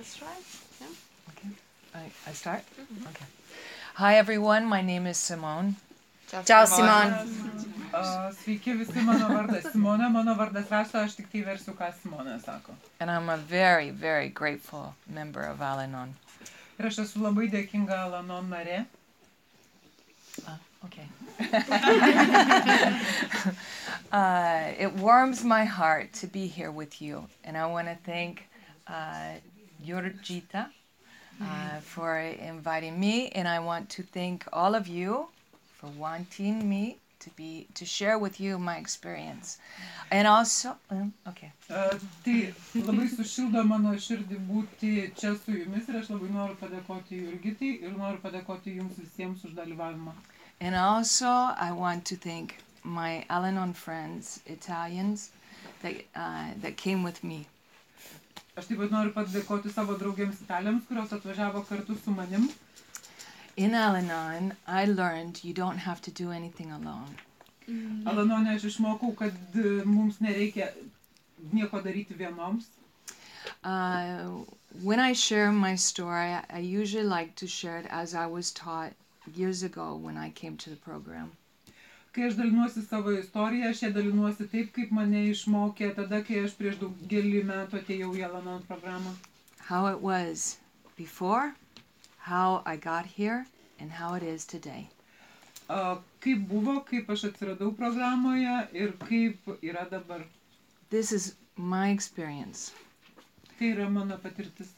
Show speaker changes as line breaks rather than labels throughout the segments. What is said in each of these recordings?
Let's try. Yeah.
Okay. I start? Mm-hmm. Okay. Hi everyone, my name is Simone.
Ciao Simon.
Sveiki visi, mano vardas Simona, mano vardas Rasa, aš tik tai versiu, ką Simona sako.
And I'm a very, very grateful member of Al-Anon.
Ir aš esu labai dėkinga Al-Anon narė.
Okay. It warms my heart to be here with you, and I want to thank Jurgita for inviting me, and I want to thank all of you for wanting me to share with you my experience. And also, okay.
Tai labai sušildo mano širdį būti čia su jumis ir aš labai noriu padėkoti Jurgitai ir noriu padėkoti jums visiems už dalyvavimą.
And also, I want to thank my Al-Anon friends, Italians, that came with me.
Aš taip pat noriu padėkoti savo draugėms Italiams, kurios atvažiavo kartu su manim.
In Al-Anon, I learned you don't have to do anything alone.
Al-Anone aš išmokau, kad mums nereikia nieko daryti vienoms.
When I share my story, I usually like to share it as I was taught years ago when I came to the program.
Kai aš dalinuosi savo istoriją, aš ją dalinuosi taip, kaip mane išmokė tada, kai aš prieš daugelį metų atėjau į Al-Anon programą.
How it was before, how I got here, and how it is today.
Kaip buvo, kaip aš atsiradau programoje ir kaip yra dabar.
This is my experience.
Tai yra mano patirtis.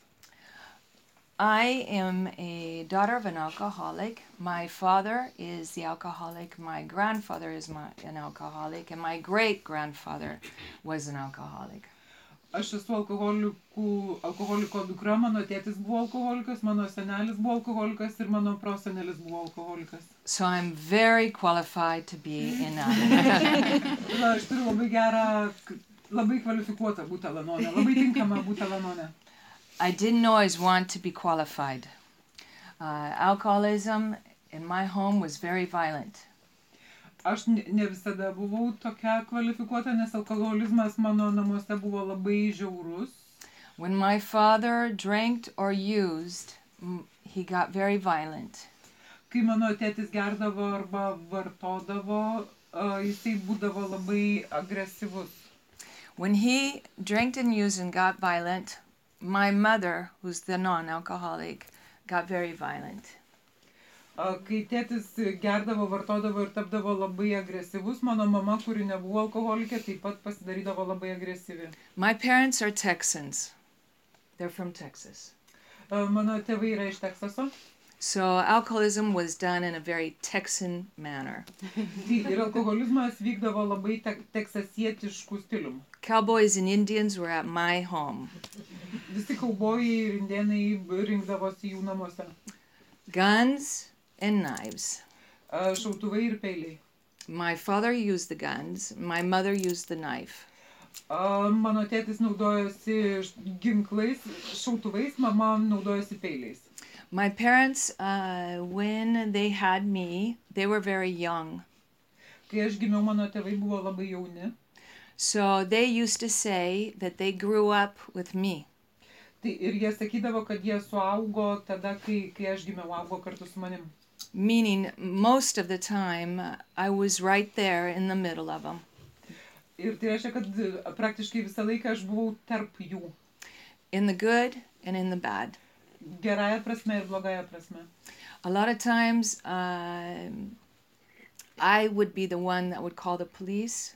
I am a daughter of an alcoholic. My father is the alcoholic. My grandfather is an alcoholic. And my great-grandfather was an alcoholic.
Aš esu alkoholiko dukra, mano tėtis buvo alkoholikas, mano senelis buvo alkoholikas ir mano prosenelis buvo alkoholikas.
So I'm very qualified to be in Al-Anon.
Aš turiu labai gerą, labai kvalifikuotą būti Al-Anone, labai tinkamą būti Al-Anone.
I didn't always want to be qualified. Alcoholism in my home was very violent.
Aš ne visada buvau tokia kvalifikuota, nes alkoholizmas mano namuose buvo labai žiaurus.
When my father drank or used, he got very violent.
Kai mano tėtis gerdavo arba vartodavo, jisai būdavo labai agresyvus.
When he drank and used and got violent, my mother, who's the non-alcoholic, got very violent.
Kai tėtis gerdavo, vartodavo ir tapdavo labai agresyvus, mano mama, kuri nebuvo alkoholikė, taip pat pasidarydavo labai agresyvi.
My parents are Texans. They're from Texas.
Mano tėvai yra iš Teksaso.
So alcoholism was done in a very Texan manner.
Ir alkoholizmas vykdavo labai teksasietiškų stilium.
Cowboys and Indians were at my home.
Visi kaubojai ir indėnai rinkdavosi jų namuose.
Guns and knives.
Šautuvai ir peiliai.
My father used the guns. My mother used the knife.
Mano tėtis naudojosi ginklais, šautuvais, mama naudojosi peiliais.
My parents, when they had me, they were very young.
Kai aš gimiau, mano tėvai buvo labai jauni.
So they used to say that they grew up with me.
Tai ir jie sakydavo, kad jie suaugo tada, kai aš gimiau, augo kartu su manim.
Meaning, most of the time, I was right there in the middle of them.
Ir tai reiškia, kad praktiškai visą laiką aš buvau tarp jų.
In the good and in the bad.
Gerąją prasme ir blogąją prasme.
A lot of times, I would be the one that would call the police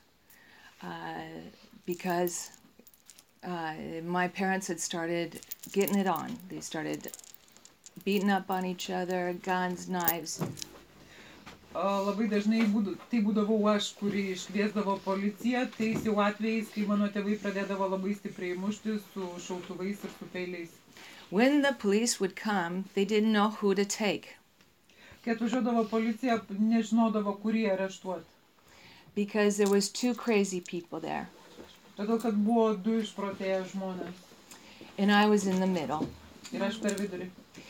because my parents had started getting it on. They started beating up on each other, guns, knives.
Labai dažnai tai būdavau aš, kuri iškviesdavo policiją, tais jau atvejais, kai mano tėvai pradėdavo labai stipriai mušti su šautuvais ir su peiliais.
When the police would come, they didn't know who to take.
Kai atvažiuodavo policija, nežinodavo, kurį areštuoti.
Because there was two crazy people there.
Todėl, kad buvo du išprotėję žmonės.
And I was in the middle.
Ir aš per vidurį.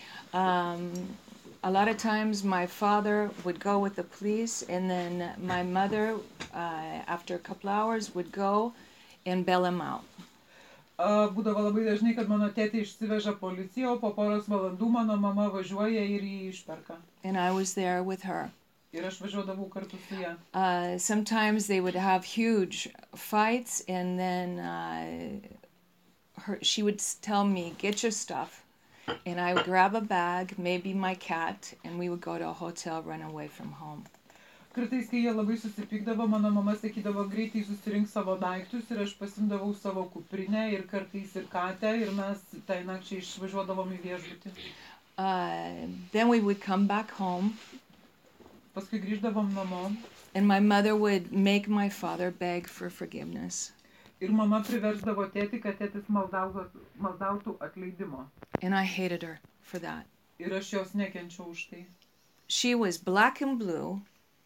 A lot of times my father would go with the police, and then my mother, after a couple hours, would go and bail him out.
Būdavo labai dažnai, kad mano tėtė išsiveža policiją, o po poros valandų mano mama važiuoja ir jį išperka.
And I was there with her.
Ir aš važiuodavau kartu su ja.
Sometimes they would have huge fights, and then she would tell me, "Get your stuff." And I would grab a bag, maybe my cat, and we would go to a hotel, run away from home.
Kartais, kai jie labai susipykdavo, mano mama sakydavo, greitai susirink savo daiktus ir aš pasimdavau savo kuprinę ir kartais ir katę ir mes tai nakčiai išvažiuodavom į viešbutį.
Then we would come back home.
Paskui grįždavom namo.
And my mother would make my father beg for forgiveness.
Ir mama priversdavo tėtį, kad tėtis maldautų atleidimo.
And I hated her for that.
Ir aš jos nekenčiau už tai.
She was black and blue.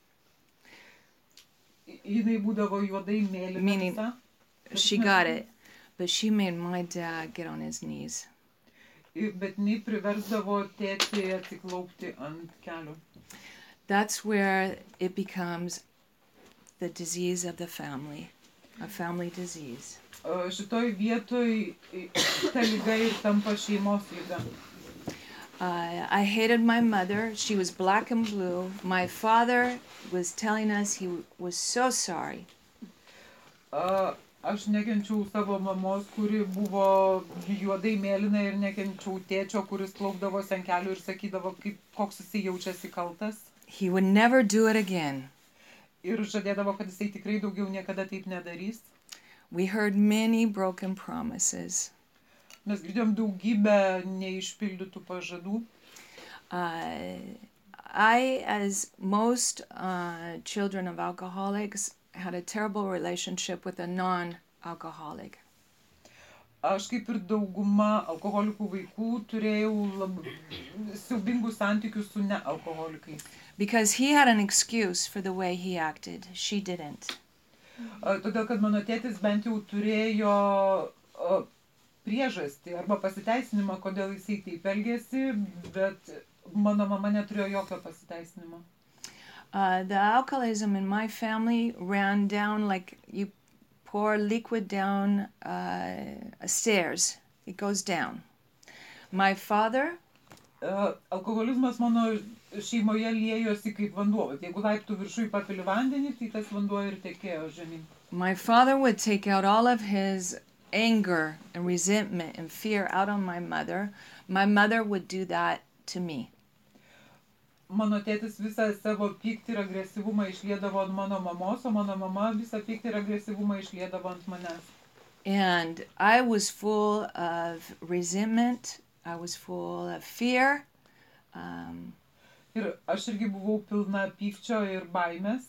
Jinai būdavo juodai mėlyna.
Meaning, she got it, but she made my dad get on his knees.
Bet jinai priversdavo tėtį atsiklaupti ant kelių.
That's where it becomes the disease of the family, a family disease.
Šitoj vietoj ta liga ir tampa šeimos liga.
I hated my mother. She was black and blue. My father was telling us he was so sorry.
Aš nekenčiau savo mamos, kuri buvo juodai mėlyna, ir nekenčiau tėčio, kuris klaupdavosi ant kelių ir sakydavo, koks jisai jaučiasi kaltas.
He would never do it again.
Ir žadėdavo, kad jisai tikrai daugiau niekada taip nedarys.
We heard many broken promises.
Mes girdėjom daugybę neišpildytų pažadų.
I, as most children of alcoholics, had a terrible relationship with a non-alcoholic.
Aš kaip ir dauguma alkoholikų vaikų turėjau siaubingus santykius su nealkoholikais.
Because he had an excuse for the way he acted. She didn't.
Todėl, kad mano tėtis bent jau turėjo priežastį arba pasiteisinimą, kodėl jisai taip elgėsi, bet mano mama neturėjo jokio pasiteisinimo.
The alcoholism in my family ran down like you pour liquid down stairs. It goes down. My father...
Alkoholizmas mano šeimoje liejosi kaip vanduo. Jeigu laiptų viršui papili vandenį, tai tas vanduo ir tekėjo žemyn.
My father would take out all of his anger and resentment and fear out on my mother. My mother would do that to me.
Mano tėtis visą savo pyktį ir agresyvumą išliedavo ant mano mamos, o mano mama visą pyktį ir agresyvumą išliedavo ant manęs.
And I was full of resentment. I was full of fear.
Ir aš irgi buvau pilna pykčio ir baimės.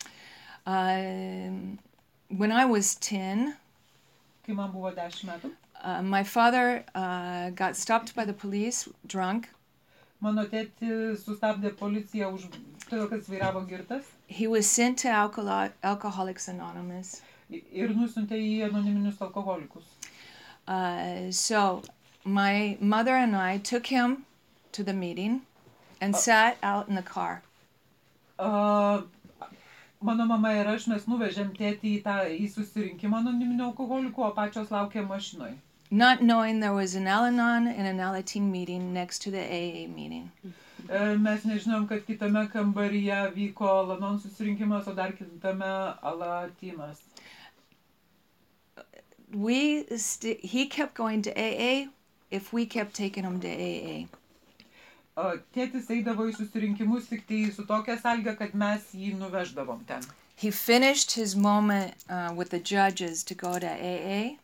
When I was 10,
kai man buvo 10 metų,
my father got stopped by the police drunk.
Mano tėtį sustabdė policija todėl, kad jis vairavo girtas.
He was sent to Alcoholics Anonymous.
Ir nusiuntė į anoniminius alkoholikus.
So my mother and I took him to the meeting and sat out in the car.
Mano mama ir aš mes nuvežėm tėtį į susirinkimą anoniminių alkoholikų, o pačios laukė mašinoje.
Not knowing there was an Al-Anon and an Alateen meeting next to the AA meeting.
Mes nežinom, kad kitame kambaryje vyko Al-Anon susirinkimas, o dar kitame Alateenas.
He kept going to AA if we kept taking him to AA.
Tėtis eidavo į susirinkimus tik tai su tokia sąlyga, kad mes jį nuveždavom ten.
He finished his moment with the judges to go to AA.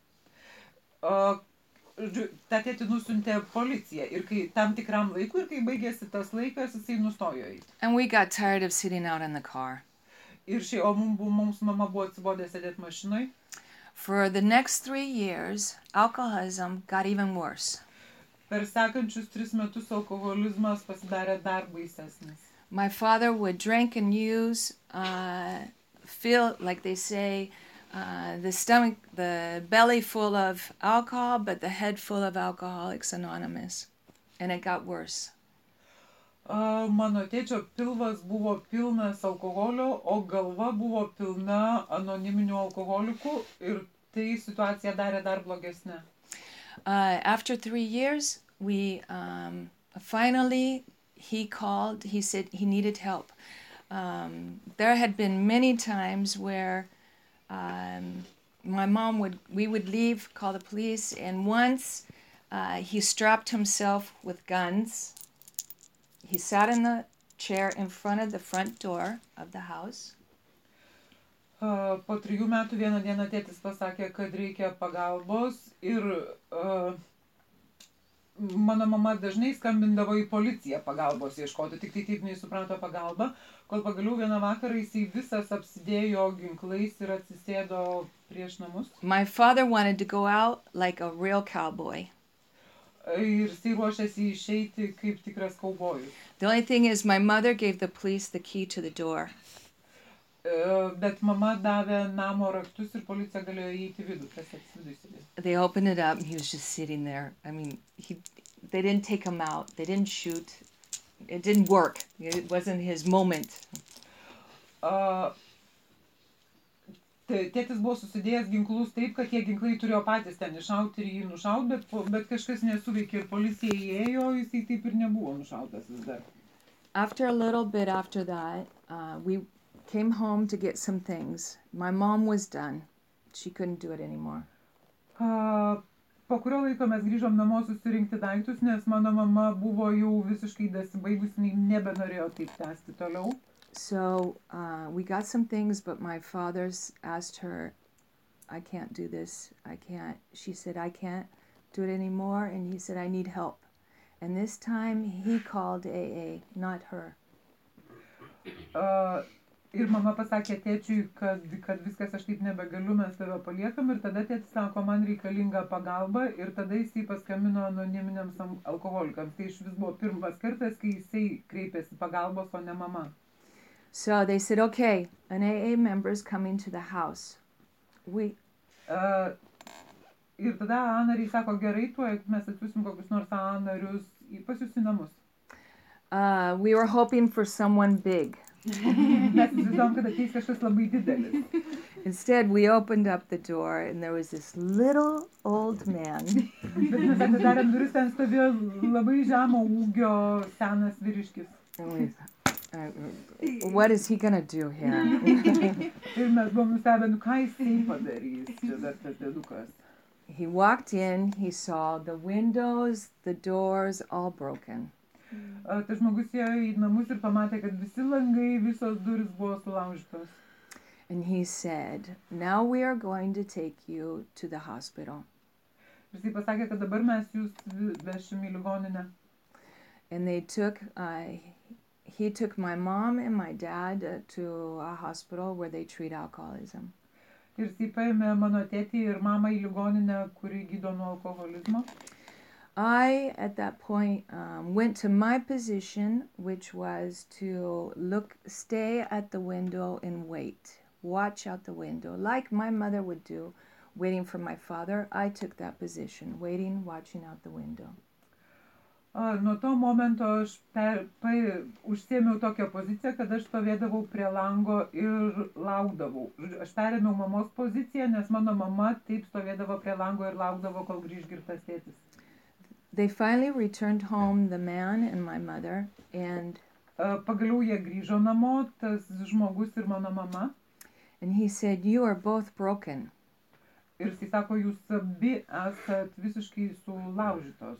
Ta tėtį nusiuntė policija ir kai tam tikram laikui, ir kai baigėsi tas laikas, jisai nustojo eiti.
And we got tired of sitting out in the car.
Ir o mums mama buvo atsibodę sėdėti mašinoj.
For the next 3 years, alcoholism got even worse.
Per sekančius 3 metus alkoholizmas pasidarė dar baisesnis.
My father would drink and use, feel like they say, the belly full of alcohol, but the head full of Alcoholics Anonymous. And it got worse.
Mano tėčio pilvas buvo pilnas alkoholio, o galva buvo pilna anoniminių alkoholikų ir tai situaciją darė dar blogesnė.
After 3 years, we finally, he called, he said he needed help. There had been many times where my mom we would leave, call the police, and once he strapped himself with guns. He sat in the chair in front of the front door of the house.
Po 3 metų vieną dieną tėtis pasakė, kad reikia pagalbos ir mano mama dažnai skambindavo į policiją pagalbos ieškoti, tik tai taip nesuprato pagalbą, kol pagaliau vieną vakarą jisai visas apsidėjo ginklais ir atsisėdo prieš namus.
My father wanted to go out like a real cowboy.
Ir jisai ruošėsi išeiti kaip tikras kaubojus.
The only thing is my mother gave the police the key to the door.
Bet mama davė namo raktus ir policija galėjo įeiti vidų, kas atsidūsėdė.
They opened it up and he was just sitting there. I mean, they didn't take him out. They didn't shoot. It didn't work. It wasn't his moment.
Tėtis buvo susidėjęs ginklus taip, kad tie ginklai turėjo patys ten iššauti ir jį nušauti, bet kažkas nesuveikė ir policija įėjo, jisai taip ir nebuvo nušautas vis dar.
After a little bit after that, we came home to get some things. My mom was done. She couldn't do it anymore.
Po kurio laiko mes grįžom namo susirinkti daiktus, nes mano mama buvo jau visiškai dasibaigus, nebenorėjo taip tęsti toliau.
So we got some things, but my father asked her, I can't do this. I can't. She said, I can't do it anymore. And he said, I need help. And this time he called AA, not her.
Ir mama pasakė tėčiui, kad viskas aš taip nebegaliu, mes tave paliekam. Ir tada tėtis sako, man reikalinga pagalba. Ir tada jisai paskambino anoniminiams alkoholikams. Tai iš vis buvo pirmas kartas, kai jisai kreipėsi pagalbos, o ne mama.
So they said, okay, an AA member is coming to the house.
Ir tada AA nariai sako, gerai, tuoj mes atsiusim kokius nors AA narius pas jūs į namus.
We were hoping for someone big.
Mes įsivaizdavom, kad ateis kažkas labai didelis.
Instead, we opened up the door and there was this little old man.
Bet mes atidarėm duris, ten stovėjo labai žemo ūgio senas vyriškis.
What is he gonna do here?
Ir mes buvom nustebę, ką jisai padarys, čia dar tas dėdukas.
He walked in, he saw the windows, the doors all broken.
Tas žmogus ėjo į namus ir pamatė, kad visi langai, visos duris buvo sulaužytos.
And he said, now we are going to take you to the hospital.
Ir jisai pasakė, kad dabar mes jūs vešim į ligoninę.
And he took my mom and my dad to a hospital where they treat alcoholism.
Ir jisai paėmė mano tėtį ir mamą į ligoninę, kuri gydo nuo alkoholizmo.
I, at that point, went to my position, which was to stay at the window and wait, watch out the window, like my mother would do, waiting for my father. I took that position, waiting, watching out the window.
Nuo to momento aš užsėmiau tokią poziciją, kad aš stovėdavau prie lango ir laukdavau. Aš perėmiau mamos poziciją, nes mano mama taip stovėdavo prie lango ir laukdavo, kol grįž girtas tėtis.
They finally returned home, the man and my mother, and
pagaliau jie grįžo namo, tas žmogus ir mano mama.
And he said, you are both broken.
Ir jis sako, jūs abi esat visiškai sulaužytos.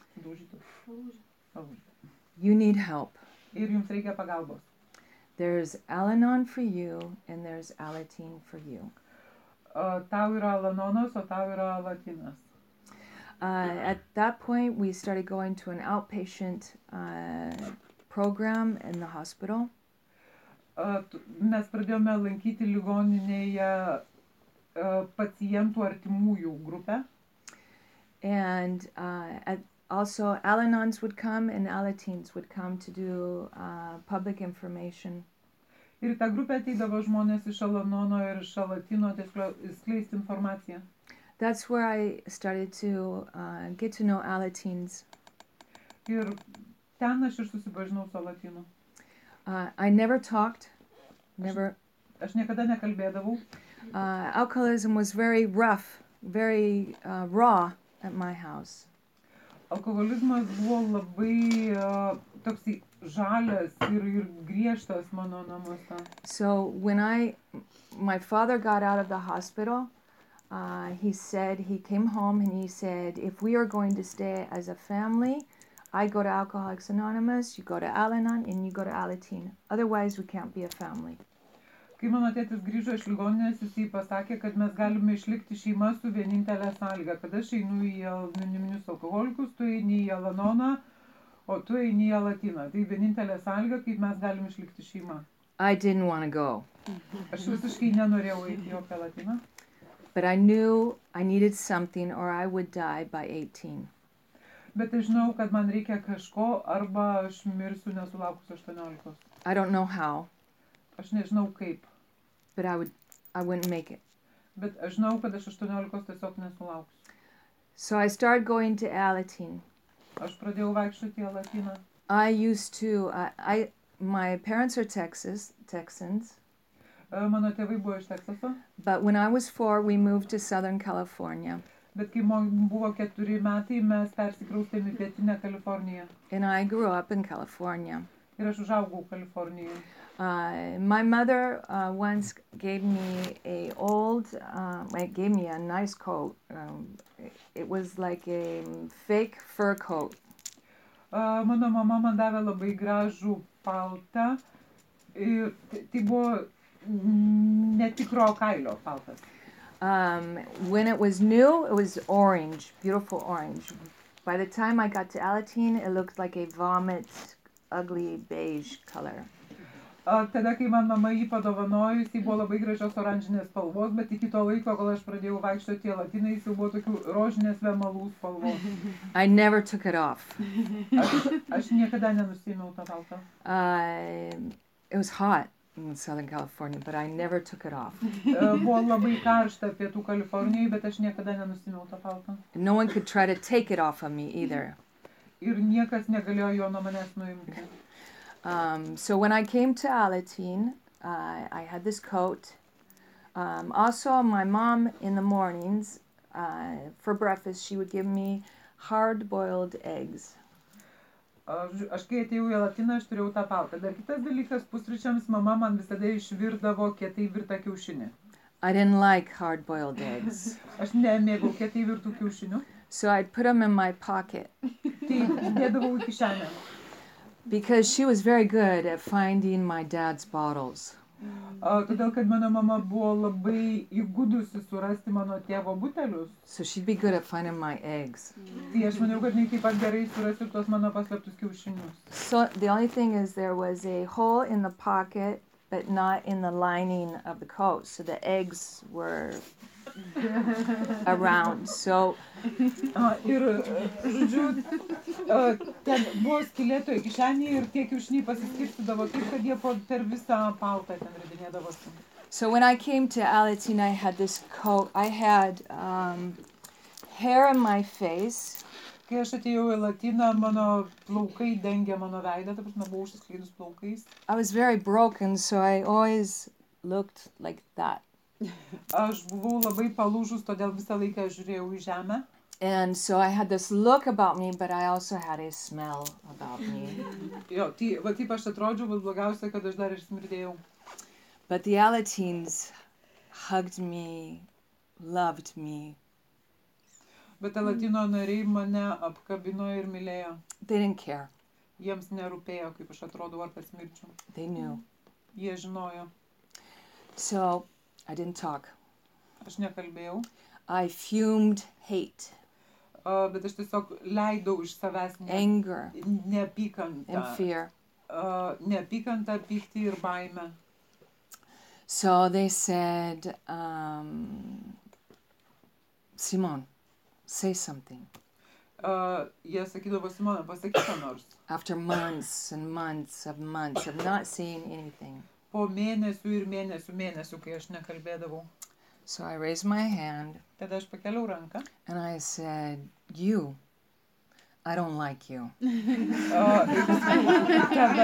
You need help.
Ir jums reikia pagalbos.
There's Al-Anon for you and there's Alateen for you.
Tau yra Al-Anonas, o tau yra Alatinas.
At that point, we started going to an outpatient program in the hospital.
Mes pradėjome lankyti ligoninėje pacientų artimųjų grupę.
And also Al-Anons would come and Alateens would come to do public information.
Ir tą grupę ateidavo žmonės iš Al-Anono ir iš Alatino skleisti informaciją.
That's where I started to get to know Alateens.
Ir ten aš ir susipažinau su Alatinu.
I never talked, never.
Aš niekada nekalbėdavau.
Alcoholism was very rough, very raw at my house.
Alkoholizmas buvo labai toksai žalias ir griežtas mano namuose.
So when my father got out of the hospital, he came home and he said, if we are going to stay as a family, I go to Alcoholics Anonymous, you go to Al-Anon, and you go to Alateen. Otherwise, we can't be a family.
Kai mano tėtis grįžo iš ligoninės, jis pasakė, kad mes galime išlikti šeima su vienintelė sąlyga, kad aš einu į anoniminius alkoholikus, tu eini į Al-Anoną, o tu eini į Alatiną. Tai vienintelė sąlyga, kaip mes galime išlikti šeima.
I didn't want to go.
Aš visiškai nenorėjau eiti į jokią Alatiną.
But I knew I needed something or I would die by 18.
Bet aš žinau, kad man reikia kažko, arba aš mirsiu nesulaukus 18.
I don't know how,
Aš nežinau kaip,
but I wouldn't make it.
bet aš žinau, kad aš 18 tiesiog nesulauksiu.
So I started going to Alateen.
Aš pradėjau vaikščioti į Alatiną.
I used to, my parents are Texans,
Mano tėvai buvo iš Teksaso,
but when I was 4, we moved to Southern California.
bet kai man buvo 4 metai, mes persikraustėm į Pietinę Kaliforniją.
And I grew up in California.
Ir aš užaugau Kalifornijoje.
My mother once gave me gave me a nice coat. It was like a fake fur coat.
Mano mama man davė labai gražų paltą. Ir tai buvo netikro kailio paltas.
When it was new, it was orange, beautiful orange. By the time I got to Alateen, it looked like a vomit, ugly beige color.
Tada, kai man mama jį padovanojo, jis buvo labai gražios oranžinės spalvos, bet iki to laiko, kol aš pradėjau vaikščioti į Alatiną, jis jau buvo tokių rožinės vemalų spalvos.
I never took it off.
Aš niekada nenusiėmiau tą paltą.
It was hot in Southern California, but I never took it off.
Buvo labai karšta Pietų Kalifornijoje, bet aš niekada nenusiėmiau tą paltą.
No one could try to take it off of me either.
Ir niekas negalėjo jo nuo manęs nuimti.
So when I came to Alateen, I had this coat. Also, my mom in the mornings, for breakfast, she would give me hard-boiled eggs.
Aš kai atėjau į Alatiną, aš turėjau tą paltą. Dar kitas dalykas, pusryčiams mama man visada išvirdavo kietai virtą kiaušinį.
I didn't like hard-boiled eggs.
Aš nemėgau kietai virtų kiaušinių.
So I'd put them in my pocket.
Tai dėdavau į kišenę.
Because she was very good at finding my dad's bottles.
Todėl, kad mano mama buvo labai įgudusi surasti mano tėvo butelius.
So she'd be good at finding my eggs.
Tai aš maniau, kad jinai taip pat gerai surasti tuos mano paslėptus kiaušinius.
So the only thing is there was a hole in the pocket, but not in the lining of the coat. So the eggs were around. So
Ir, žodžiu, ten buvo skylė toje kišenėje ir tie kiaušiniai pasiskirstydavo taip, kad jie per visą paltą ten ridinėdavosi.
So when I came to Alateen, I had this coat. I had hair on my face.
Kai aš atėjau į Alatiną, mano plaukai dengė mano veidą, ta prasme, buvau užsiskleidus plaukais.
I was very broken, so I always looked like that.
Aš buvau labai palūžus, todėl visą laiką žiūrėjau į žemę.
And so I had this look about me, but I also had a smell about me.
Jo, tai va taip aš atrodžiau, bet blogiausia, kad aš dar ir smirdėjau.
But the Alateens hugged me, loved me.
Bet Alatino nariai mane apkabino ir mylėjo.
They didn't care.
Jiems nerūpėjo, kaip aš atrodau ar pasmirčiau.
They knew.
Jie žinojo.
So I didn't talk.
Aš nekalbėjau.
I fumed hate,
Bet aš tiesiog leidau iš savęs
anger,
neapykantą.
and fear.
Neapykantą, pyktį ir baimę.
So they said, Simon, say something.
Jie sakydavo, Simona, pasakyk ką nors.
After months and months of not saying anything.
Po mėnesių ir mėnesių, kai aš nekalbėdavau.
So I raised my hand
Tada aš pakeliau ranką.
and I said, you, I don't like you.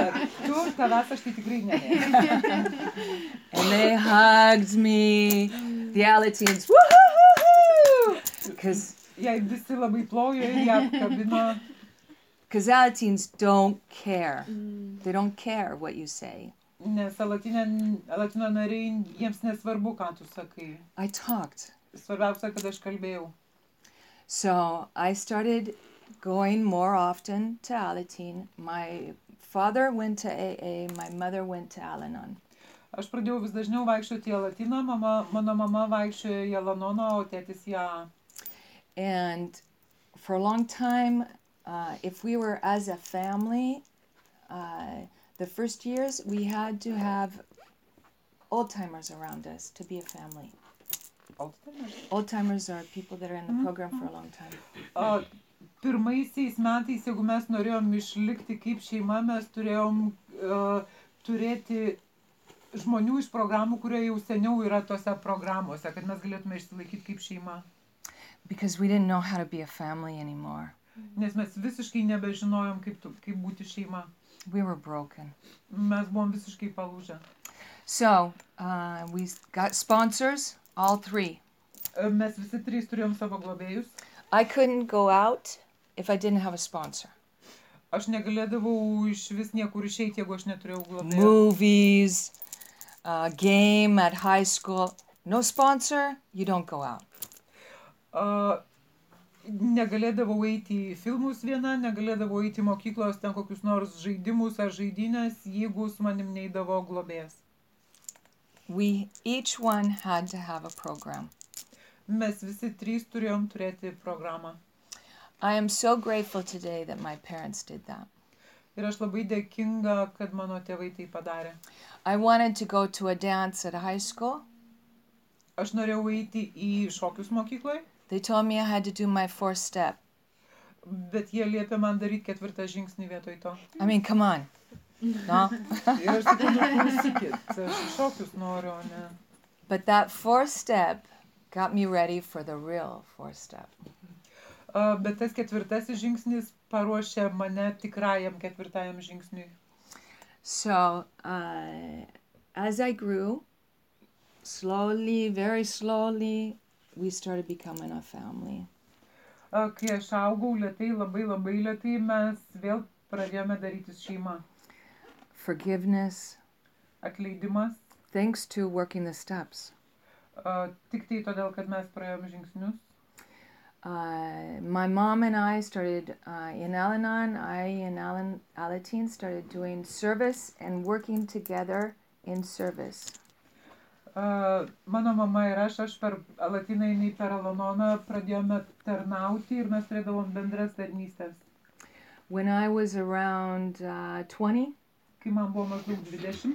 Tavęs aš tai tikrai nemėgstu.
And they hugged me The Alateens, woo-hoo-hoo-hoo!
Jai visi labai plojo ir ją apkabino.
Because Alateens don't care. They don't care what you say.
Nes Latino nariai, jiems nesvarbu, ką tu sakai.
I talked.
Svarbiausia, kad aš kalbėjau.
So I started going more often to Alateen. My father went to AA, my mother went to Al-Anon.
Aš pradėjau vis dažniau vaikščioti į Alatiną, mano mama vaikščiojo į Al-Anoną, o tėtis į AA.
And for a long time, if we were as a family, the first years we had to have old-timers around us to be a family. Old-timers are people that are in the program for a long time.
Pirmaisiais metais, jeigu mes norėjom išlikti kaip šeima, mes turėjom turėti žmonių iš programų, kurie jau seniau yra tose programuose, kad mes galėtume išsilaikyti kaip šeima.
Because we didn't know how to be a family anymore.
Nes mes visiškai nebežinojom, kaip būti šeima.
We were broken.
Mes buvom visiškai palūžę.
So, we got sponsors, all three.
Mes visi trys turėjom savo globėjus.
I couldn't go out if I didn't have a sponsor.
Aš negalėdavau iš vis niekur išeiti, jeigu aš neturėjau globėjo.
Movies, game at high school. No sponsor, you don't go out.
Negalėdavau eiti į filmus viena, negalėdavau eiti į mokyklos ten kokius nors žaidimus ar žaidynės, jeigu su manim neidavo globėjas.
We each one had to have a program.
Mes visi trys turėjom turėti programą.
I am so grateful today that my parents did that.
Ir aš labai dėkinga, kad mano tėvai tai padarė.
I wanted to go to a dance at high school.
Aš norėjau eiti į šokius mokykloje.
They told me I had to do my 4th step.
Bet jie liepė man daryti 4. žingsnį vietoj to.
I mean, come on. No?
Ir aš sakau, klausykit, aš šokius noriu, o ne.
But that 4th step got me ready for the real 4th step.
Bet tas 4. žingsnis paruošė mane tikrajam 4. žingsniui.
So, as I grew, slowly, very slowly, we started becoming a family.
Kai aš augau lėtai, labai lėtai, mes vėl pradėjome darytis šeima.
Forgiveness.
Atleidimas.
Thanks to working the steps.
Tik tai todėl, kad mes praėjom žingsnius.
My mom and I started in Al-Anon, Alateen started doing service and working together in service.
Mano mama ir aš per Alatiną ir per Al-Anoną pradėjome tarnauti ir mes turėdavom bendras tarnystės.
When I was around 20,
kai man buvo maždaug 20,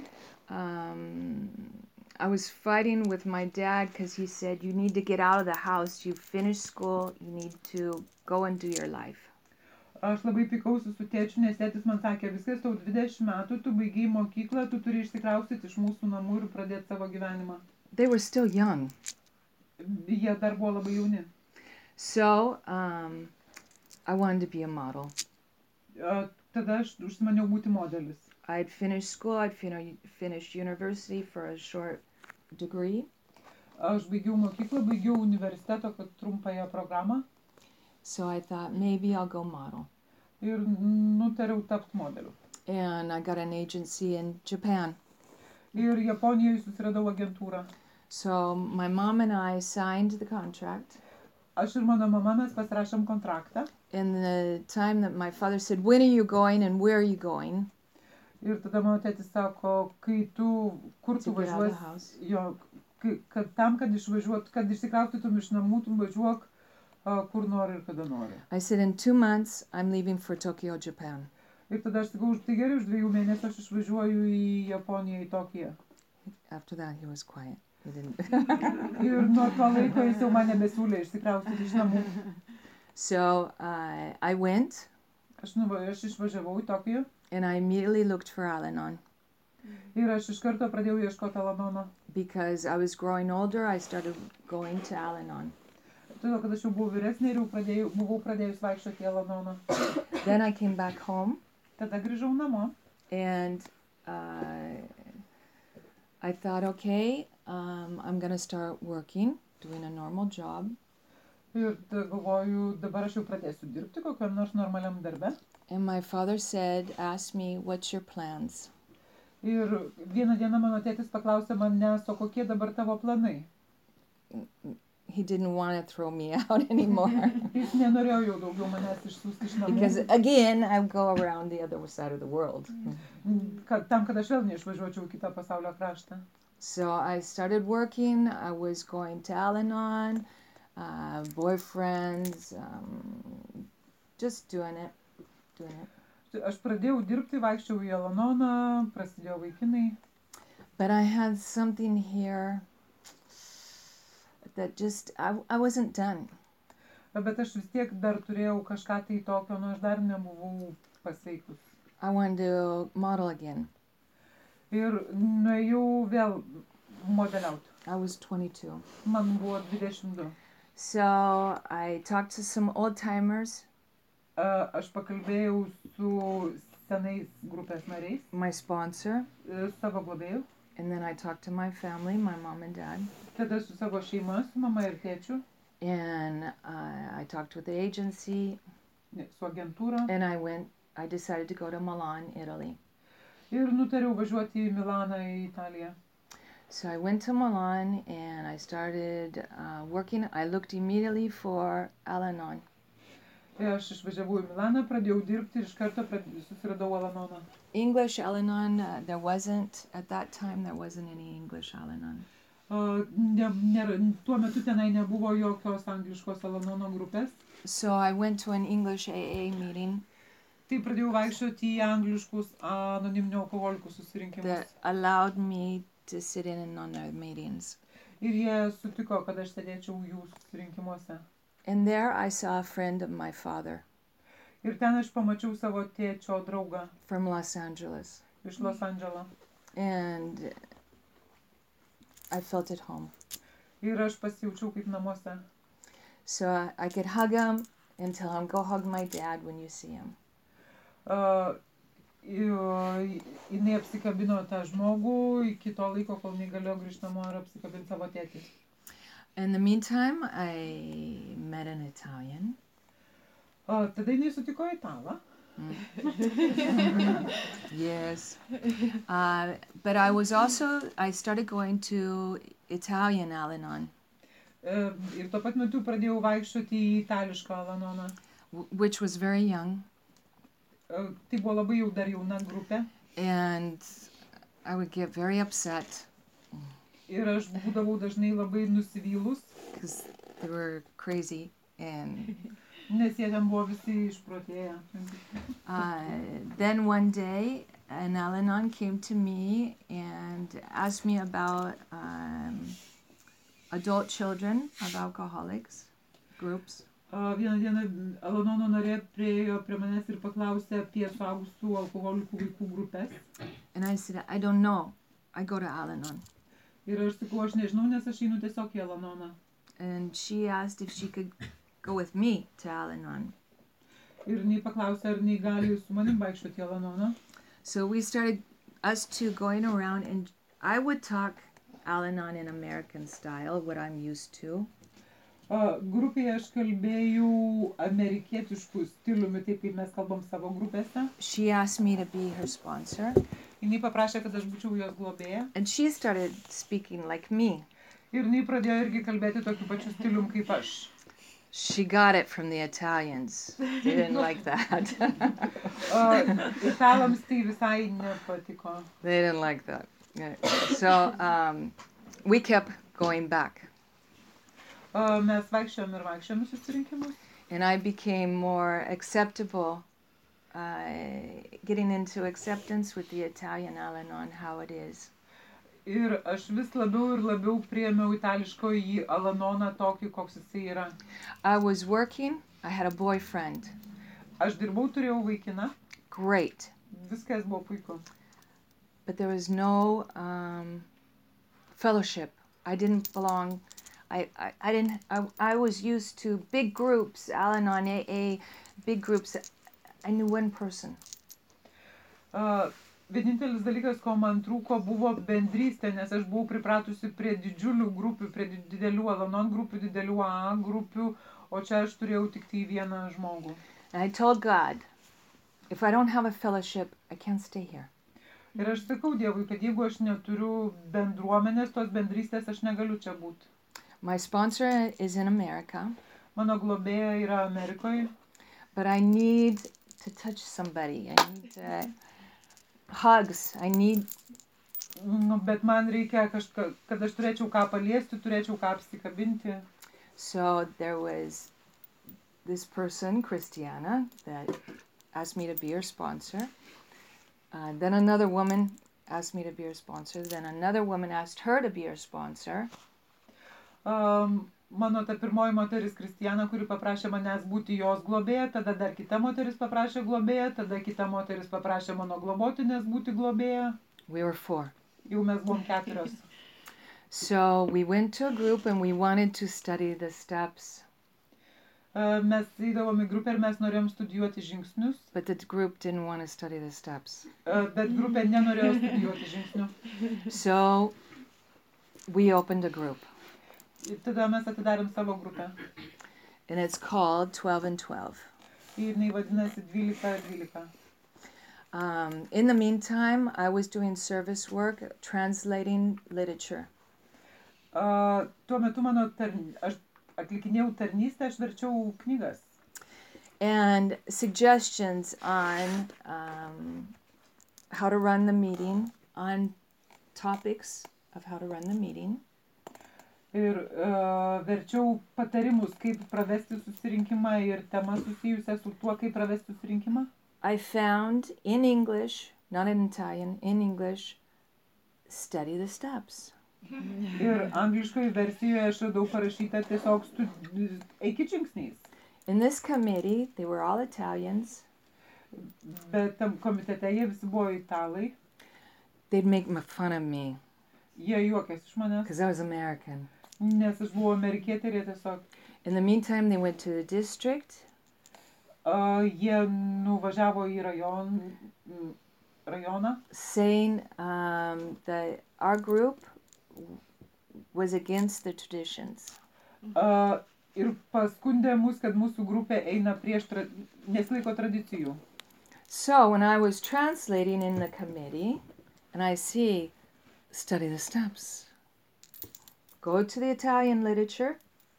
I was fighting with my dad because he said, you need to get out of the house, you finished school, you need to go and do your life.
Aš labai pykausi su tėčiu, nes tėtis man sakė, viskas, tau 20 metų, tu baigei mokyklą, tu turi išsikraustyti iš mūsų namų ir pradėti savo gyvenimą.
They were still young.
Jie dar buvo labai jauni.
So, I wanted to be a model.
Tada aš užsimaniau būti modelis.
I'd finished school, I'd finished university for a short degree.
Aš baigiau mokyklą, baigiau universiteto trumpąją programą.
So I thought, maybe I'll go model.
Ir nutariau tapti modeliu.
And I got an agency in Japan.
Ir Japonijoje susiradau agentūrą.
So my mom and I signed the contract.
Aš ir mano mama mes pasirašėm kontraktą.
In the time that my father said, when are you going and where are you going?
Ir tada mano tėtis sako, kur tu važiuosi, kad tam, kad išsikraustytum iš namų, tu važiuok kur nori ir kada nori.
I said, in 2 months, I'm leaving for Tokyo, Japan.
Ir tada aš sakau, tai gerai, už 2 mėnesių aš išvažiuoju į Japoniją, į Tokiją.
After that, he was quiet. He didn't.
Ir nuo to laiko jis jau man nebesiūlė išsikraustyti iš namų.
So I went.
Aš išvažiavau į Tokiją.
And I immediately looked for Al-Anon.
Ir aš iš karto pradėjau ieškoti Al-Anono.
Because I was growing older, I started going to Al-Anon.
Todėl, kad aš jau buvau vyresnė ir jau buvau pradėjus vaikščioti į Al-Anoną.
Then I came back home.
Tada grįžau namo.
And I thought, okay, I'm gonna start working, doing a normal job.
Ir galvoju, dabar aš jau pradėsiu dirbti kokiam nors normaliam darbe.
And my father asked me, what's your plans?
Ir vieną dieną mano tėtis paklausė manęs, o kokie dabar tavo planai?
He didn't want to throw me out anymore.
Jis nenorėjo jau daugiau manęs išsiųsti iš namų.
Because again, I would go around the other side of the world.
Tam, kad aš vėl neišvažiuočiau į kitą pasaulio kraštą.
So I started working. I was going to Al-Anon, boyfriends, just doing it.
Aš pradėjau dirbti, vaikščiau į Al-Anoną, prasidėjo vaikinai.
But I had something here that just, I wasn't done.
Bet aš vis tiek dar turėjau kažką tai tokio, aš dar nebuvau pasveikus.
I wanted to model again.
Ir nuėjau vėl modeliauti.
I was 22.
Man buvo 22.
So I talked to some old timers.
Aš pakalbėjau su senais grupės nariais.
My sponsor.
Savo globėjų.
And then I talked to my family, my mom and dad.
Tada su savo šeima, su mama ir tėčiu.
And I talked with the agency.
Su agentūra.
And I decided to go to Milan, Italy.
Ir nutariau važiuoti į Milaną, į Italiją.
So I went to Milan and I started working. I looked immediately for Al-Anon.
Aš išvažiavau į Milaną, pradėjau dirbti ir iš karto susiradau Al-Anoną.
English Al-Anon, at that time there wasn't any English Al-Anon.
Tuo metu tenai nebuvo jokios angliškos Al-Anono grupės.
So I went to an English AA meeting.
Tai pradėjau vaikščioti į angliškus anoniminių alkoholikų susirinkimus.
That allowed me to sit in on their meetings.
Ir jie sutiko, kad aš sėdėčiau jų susirinkimuose.
And there I saw a friend of my father.
Ir ten aš pamačiau savo tėčio draugą.
From Los Angeles.
Iš Los Andželo.
And I felt at home.
Ir aš pasijaučiau kaip namuose.
So I could hug him and tell him, go hug my dad when you see him.
Jinai apsikabino tą žmogų iki to laiko, kol negalėjo grįžti namo ir apsikabinti savo tėtį.
In the meantime, I met an Italian.
Tada jinai sutiko italą.
Yes. But I started going to Italian Al-Anon.
Ir tuo pat metu pradėjau vaikščioti į itališką Al-Anoną.
Which was very young.
Tai buvo labai jau dar jauna grupė.
And I would get very upset.
Ir aš būdavau dažnai labai nusivylus.
Because they were crazy and...
Nes jie ten buvo visi išprotėję.
Then one day, an Al-Anon came to me and asked me about adult children of alcoholics groups.
Vieną dieną Al-Anono narė priėjo prie manęs ir paklausė apie suaugusių alkoholikų vaikų grupės.
And I said, I don't know. I go to Al-Anon.
Ir aš sakau, aš nežinau, nes aš einu tiesiog į Al-Anoną.
And she asked if she could go with me to Al-Anon.
Ir jinai paklausė, ar jinai gali su manim vaikščioti į Al-Anoną.
So we started, us two, going around, and I would talk Al-Anon in American style, what I'm used to.
Grupėje aš kalbėjau amerikietiškų stiliumi, taip kaip mes kalbam savo grupėse.
She asked me to be her sponsor.
Jinai paprašė, kad aš būčiau jos globėja.
And she started speaking like me.
Ir jinai pradėjo irgi kalbėti tokiu pačiu stilium kaip aš.
She got it from the Italians. They didn't like that.
Italams tai visai nepatiko.
They didn't like that. So we kept going back.
Mes vaikščiom ir vaikščiom į susirinkimus.
And I became more acceptable, getting into acceptance with the Italian Al-Anon, how it is.
Ir aš vis labiau ir labiau priėmiau itališko į Al-Anoną tokį, koks jisai yra.
I was working. I had a boyfriend.
Aš dirbau, turėjau vaikiną.
Great.
Viskas buvo puiku.
But there was no fellowship. I didn't belong. I was used to big groups, Al-Anon, AA, big groups. I knew one person.
vienintelis dalykas, ko man trūko, buvo bendrystė, nes aš buvau pripratusi prie didžiulių grupių, prie didelių Al-Anon grupių, didelių AA grupių, o čia aš turėjau tik tai vieną žmogų.
And I told God, if I don't have a fellowship, I can't stay here.
Ir aš sakau Dievui, kad jeigu aš neturiu bendruomenės, tos bendrystės, aš negaliu čia būti.
My sponsor is in America,
Mano globėja yra Amerikoje,
but I need to touch somebody. I need hugs. I need
bet man reikia kažką, kad aš turėčiau ką paliesti, turėčiau ką apsikabinti.
So there was this person, Christiana, that asked me to be her sponsor. Then another woman asked me to be her sponsor. Then another woman asked her to be her sponsor.
Mano ta pirmoji moteris Kristijana, kuri paprašė manęs būti jos globėja, tada dar kita moteris paprašė globėja, tada kita moteris paprašė mano globotinės būti globėja.
We were 4.
Jau mes buvom 4.
So we went to a group and we wanted to study the steps.
Mes įdavom į grupę ir mes norėjom studijuoti žingsnius,
But the group didn't want to study the steps.
Bet grupė nenorėjo studijuoti žingsnių.
So we opened a group.
Ir tada mes atidarėm savo grupę.
And it's called 12 and 12.
Ir jinai vadinasi 12.
In the meantime, I was doing service work, translating literature.
Tuo metu aš atlikinėjau tarnystę, aš verčiau knygas.
And suggestions on how to run the meeting, on topics of how to run the meeting.
Ir verčiau patarimus, kaip pravesti susirinkimą ir temas susijusią su tuo, kaip pravesti susirinkimą.
I found in English, not in Italian, in English, study the steps.
Ir angliškoje versijoje aš radau parašyta tiesiog eikit žingsniais.
In this committee, they were all Italians.
Bet tam komitete jie visi buvo italai.
They'd make fun of me
Jie juokėsi iš manęs,
because I was American.
nes aš buvau amerikietė ir jie tiesiog...
In the meantime, they went to the district.
Jie nuvažiavo į rajoną.
Saying that our group was against the traditions.
Ir paskundė mus, kad mūsų grupė eina prieš, nesilaiko tradicijų.
So when I was translating in the committee, and I see, study the steps. Go to the Italian literature.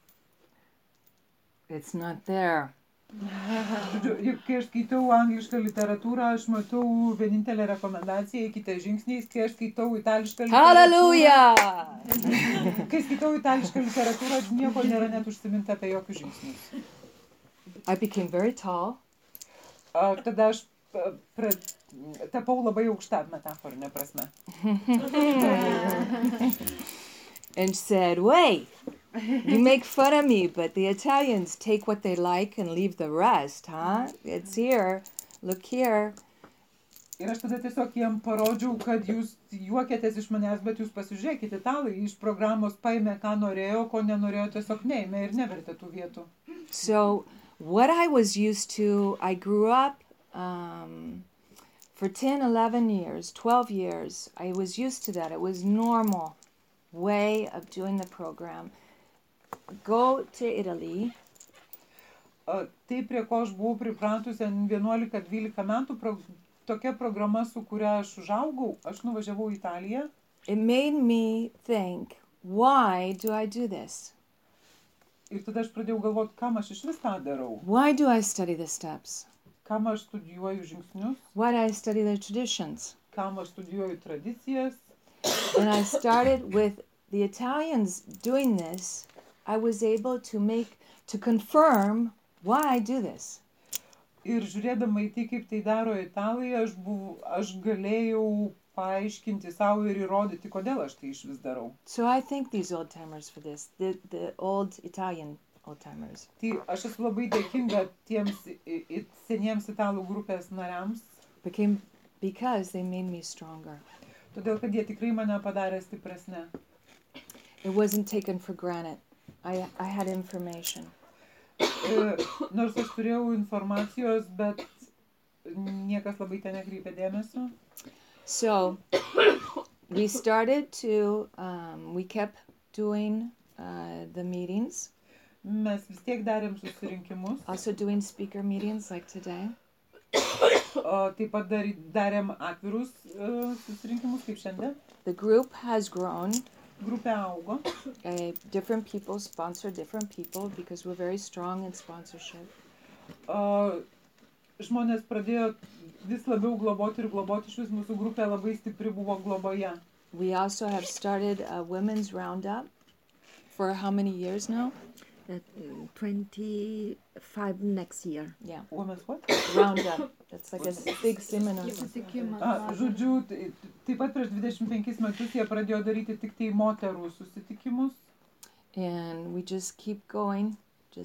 It's not there.
Kai aš skaitau anglišką literatūrą, aš matau vienintelę rekomendaciją, eikite žingsniais, kai aš skaitau itališką literatūrą.
Hallelujah!
Kai skaitau itališką literatūrą, nieko nėra net užsiminta apie jokius žingsnius.
I became very tall.
Tada aš tapau labai aukšta metaforinė prasme.
And said, wait, you make fun of me, but the Italians take what they like and leave the rest, huh? It's here. Look here.
Ir aš tada tiesiog jiem parodžiau, kad jūs juokėtės iš manęs, bet jūs pasižiūrėkite, italai iš programos paėmė, ką norėjo, ko nenorėjo, tiesiog neėmė ir nevertė tų vietų.
So what I was used to, I grew up for 10, 11 years, 12 years. I was used to that. It was normal way of doing the program. Go to Italy.
Tai, prie ko aš buvau pripratusi 11-12 metų, tokia programa, su kuria aš užaugau, aš nuvažiavau į Italiją.
It made me think, why do I do this?
Ir tada aš pradėjau galvoti, kam aš iš vis tą darau.
Why do I study the steps?
Kam aš studijuoju žingsnius,
Why do I study the traditions?
kam aš studijuoju tradicijas.
And I started with the Italians doing this. I was able to confirm why I do this.
Ir žiūrėdama į tai, kaip tai daro italai, aš galėjau paaiškinti savo ir įrodyti, kodėl aš tai iš vis darau.
So I thank these old timers for this, the old Italian old timers.
Tai aš esu labai dėkinga tiems seniems italų grupės nariams.
Because they made me stronger.
Todėl, kad jie tikrai mane padarė stipresnę.
It wasn't taken for granted. I had information.
Nors aš turėjau informacijos, bet niekas labai ten nekreipė dėmesio.
So we started to, we kept doing the meetings,
Mes vis tiek darėm susirinkimus,
also doing speaker meetings like today.
o taip pat darėm atvirus susirinkimus kaip šiandien.
The group has grown.
Grupė augo.
Different people sponsor different people because we're very strong in sponsorship.
Žmonės pradėjo vis labiau globoti ir globoti, iš vis mūsų grupė labai stipri buvo globoje.
We also have started a women's roundup for how many years now?
25 next year.
Yeah.
Women's what?
Roundup. That's like a big seminar.
Žodžiu, taip pat prieš 25 metus jie pradėjo daryti tik tai moterų susitikimus.
And we just keep going.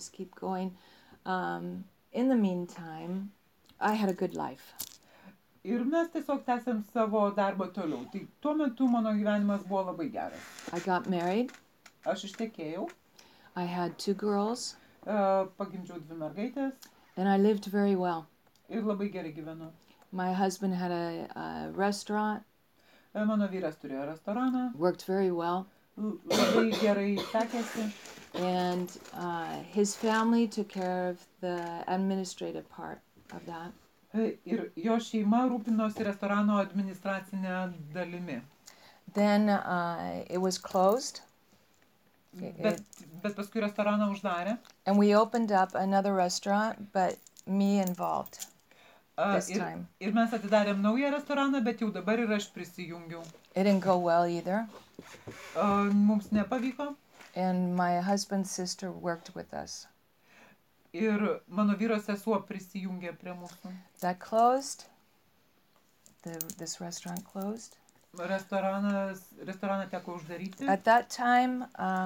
In the meantime, I had a good life.
Ir mes tiesiog tęsėm savo darbą toliau. Tai tuo metu mano gyvenimas buvo labai geras.
I got married.
Aš ištekėjau.
I had 2 girls.
Pagimdžiau 2 mergaitės.
And I lived very well.
Ir labai gerai gyvenau.
My husband had a restaurant.
Mano vyras turėjo restoraną.
Worked very well.
Labai gerai sekėsi.
And his family took care of the administrative part of that.
Ir jo šeima rūpinosi restorano administracinę dalimi.
Then it was closed.
Bet paskui restoraną uždarė.
And we opened up another restaurant, but me involved this time.
Ir mes atidarėm naują restoraną, bet jau dabar ir aš prisijungiau.
It didn't go well either.
Mums nepavyko.
And my husband's sister worked with us.
Ir mano vyro sesuo prisijungė prie mūsų.
That closed. This restaurant closed.
Restoraną teko uždaryti.
At that time,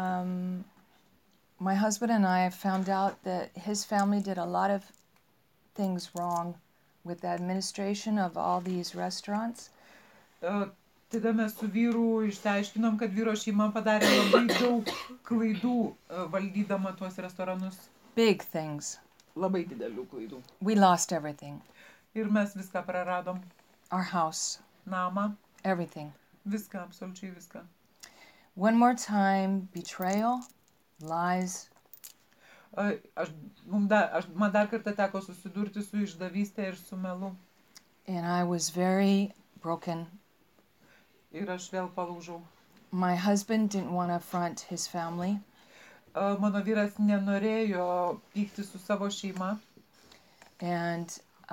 my husband and I found out that his family did a lot of things wrong with the administration of all these restaurants.
Tada mes su vyru išsiaiškinom, kad vyro šeima padarė labai daug klaidų valdydama tuos restoranus.
Big things.
Labai didelių klaidų.
We lost everything.
Ir mes viską praradom.
Our house.
Namą.
Everything.
Viską, absoliučiai viską.
One more time, betrayal, lies.
Man dar kartą teko susidurti su išdavystė ir su melu.
And I was very broken.
Ir aš vėl palūžau.
My husband didn't want to affront his family.
Mano vyras nenorėjo pykti su savo šeima.
And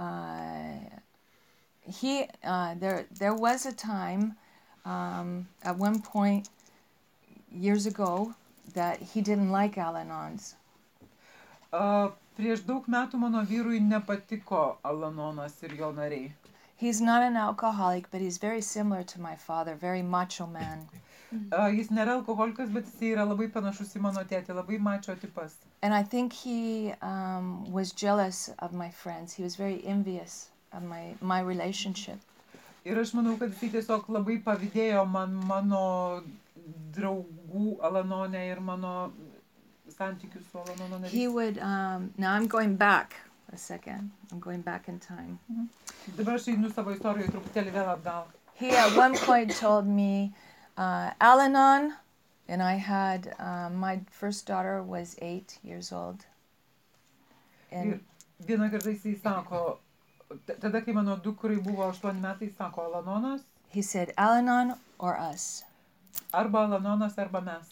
there was a time at one point years ago that he didn't like Al-Anons.
Prieš daug metų mano vyrui nepatiko Al-Anonas ir jo nariai.
He's not an alcoholic, but he's very similar to my father, very macho man.
Jis nėra alkoholikas, bet jis yra labai panašus į mano tėtį, labai macho tipas.
And I think he was jealous of my friends. He was very envious of my relationship.
Ir aš manau, kad jis tiesiog labai pavydėjo mano draugų Al-Anone ir mano santykių su Al-Anono nariais.
He would, now I'm going back a second. I'm going back in time.
Dabar aš einu savo istorijoje truputėlį vėl atgal.
He at one point told me, Al-Anon, and I had, my first daughter was 8 years old. And
vieną kartą jisai sako, tada kai mano dukrai buvo 8 metai, sako Al-Anonas.
He said, Al-Anon or us?
Arba Al-Anonas, arba mes.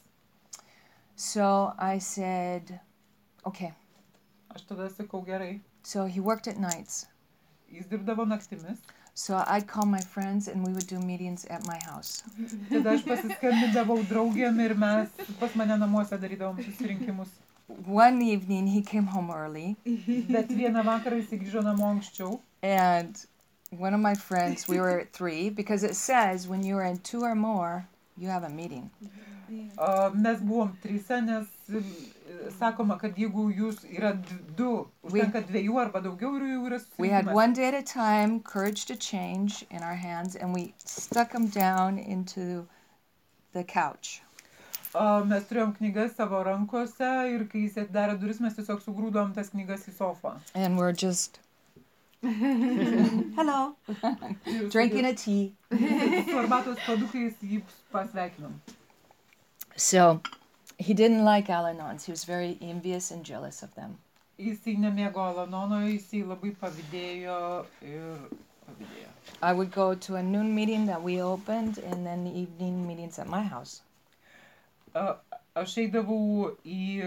So I said, okay.
Aš tada sakau gerai.
So he worked at nights.
Jis dirbdavo naktimis.
So I'd call my friends and we would do meetings at my house.
Tada aš pasiskambindavau draugėm ir mes pas mane namuose darydavom susirinkimus.
One evening he came home early.
Bet vieną vakarą jis grįžo namo anksčiau.
And one of my friends, we were at 3, because it says when you are in 2 or more, you have a meeting.
Mes buvom 3, nes sakoma, kad jeigu jūs yra 2, užtenka 2 arba daugiau ir jau yra susirinkimas.
We had one day at a time, courage to change in our hands, and we stuck them down into the couch.
Mes turėjom knygas savo rankose ir kai jis atidarė duris, mes tiesiog sugrūdom tas knygas į sofą.
And we're just Hello. Drinking a tea.
Su arbatos puodukais jį pasveikinom.
So he didn't like Al-Anons. He was very envious and jealous of them.
Jisai nemėgo Alanono, jisai labai pavydėjo ir pavydėjo.
I would go to a noon meeting that we opened and then the evening meetings at my house.
Aš eidavau į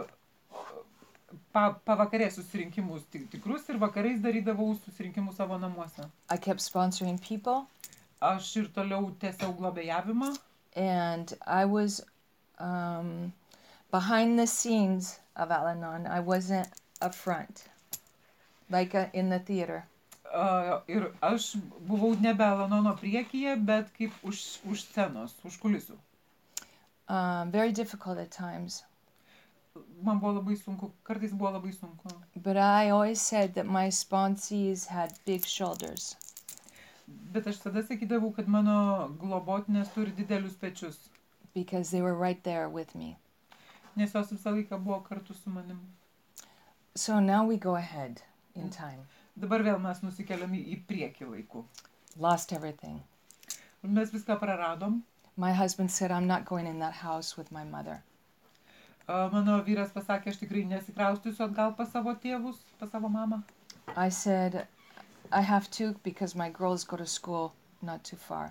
pavakarės susirinkimus tikrus ir vakarais darydavau susirinkimus savo namuose.
I kept sponsoring people.
Aš ir toliau tęsiau globėjavimą.
And I was behind the scenes of Al-Anon. I wasn't up front, like in the theater.
Ir aš buvau nebe Al-Anono priekyje, bet kaip už scenos, už kulisų.
Very difficult at times.
Man buvo labai sunku, kartais buvo labai sunku.
But I always said that my sponsees had big shoulders.
Bet aš tada sakydavau, kad mano globotinės turi didelius pečius.
Because they were right there with me.
Nes jos visą laiką buvo kartu su manim.
So now we go ahead in time.
Dabar vėl mes nusikeliam į priekį laiku.
Lost everything.
Mes viską praradom.
My husband said, I'm not going in that house with my mother.
Mano vyras pasakė, aš tikrai nesikraustysiu atgal pas savo tėvus, pas savo mamą.
I said, I have to because my girls go to school not too far.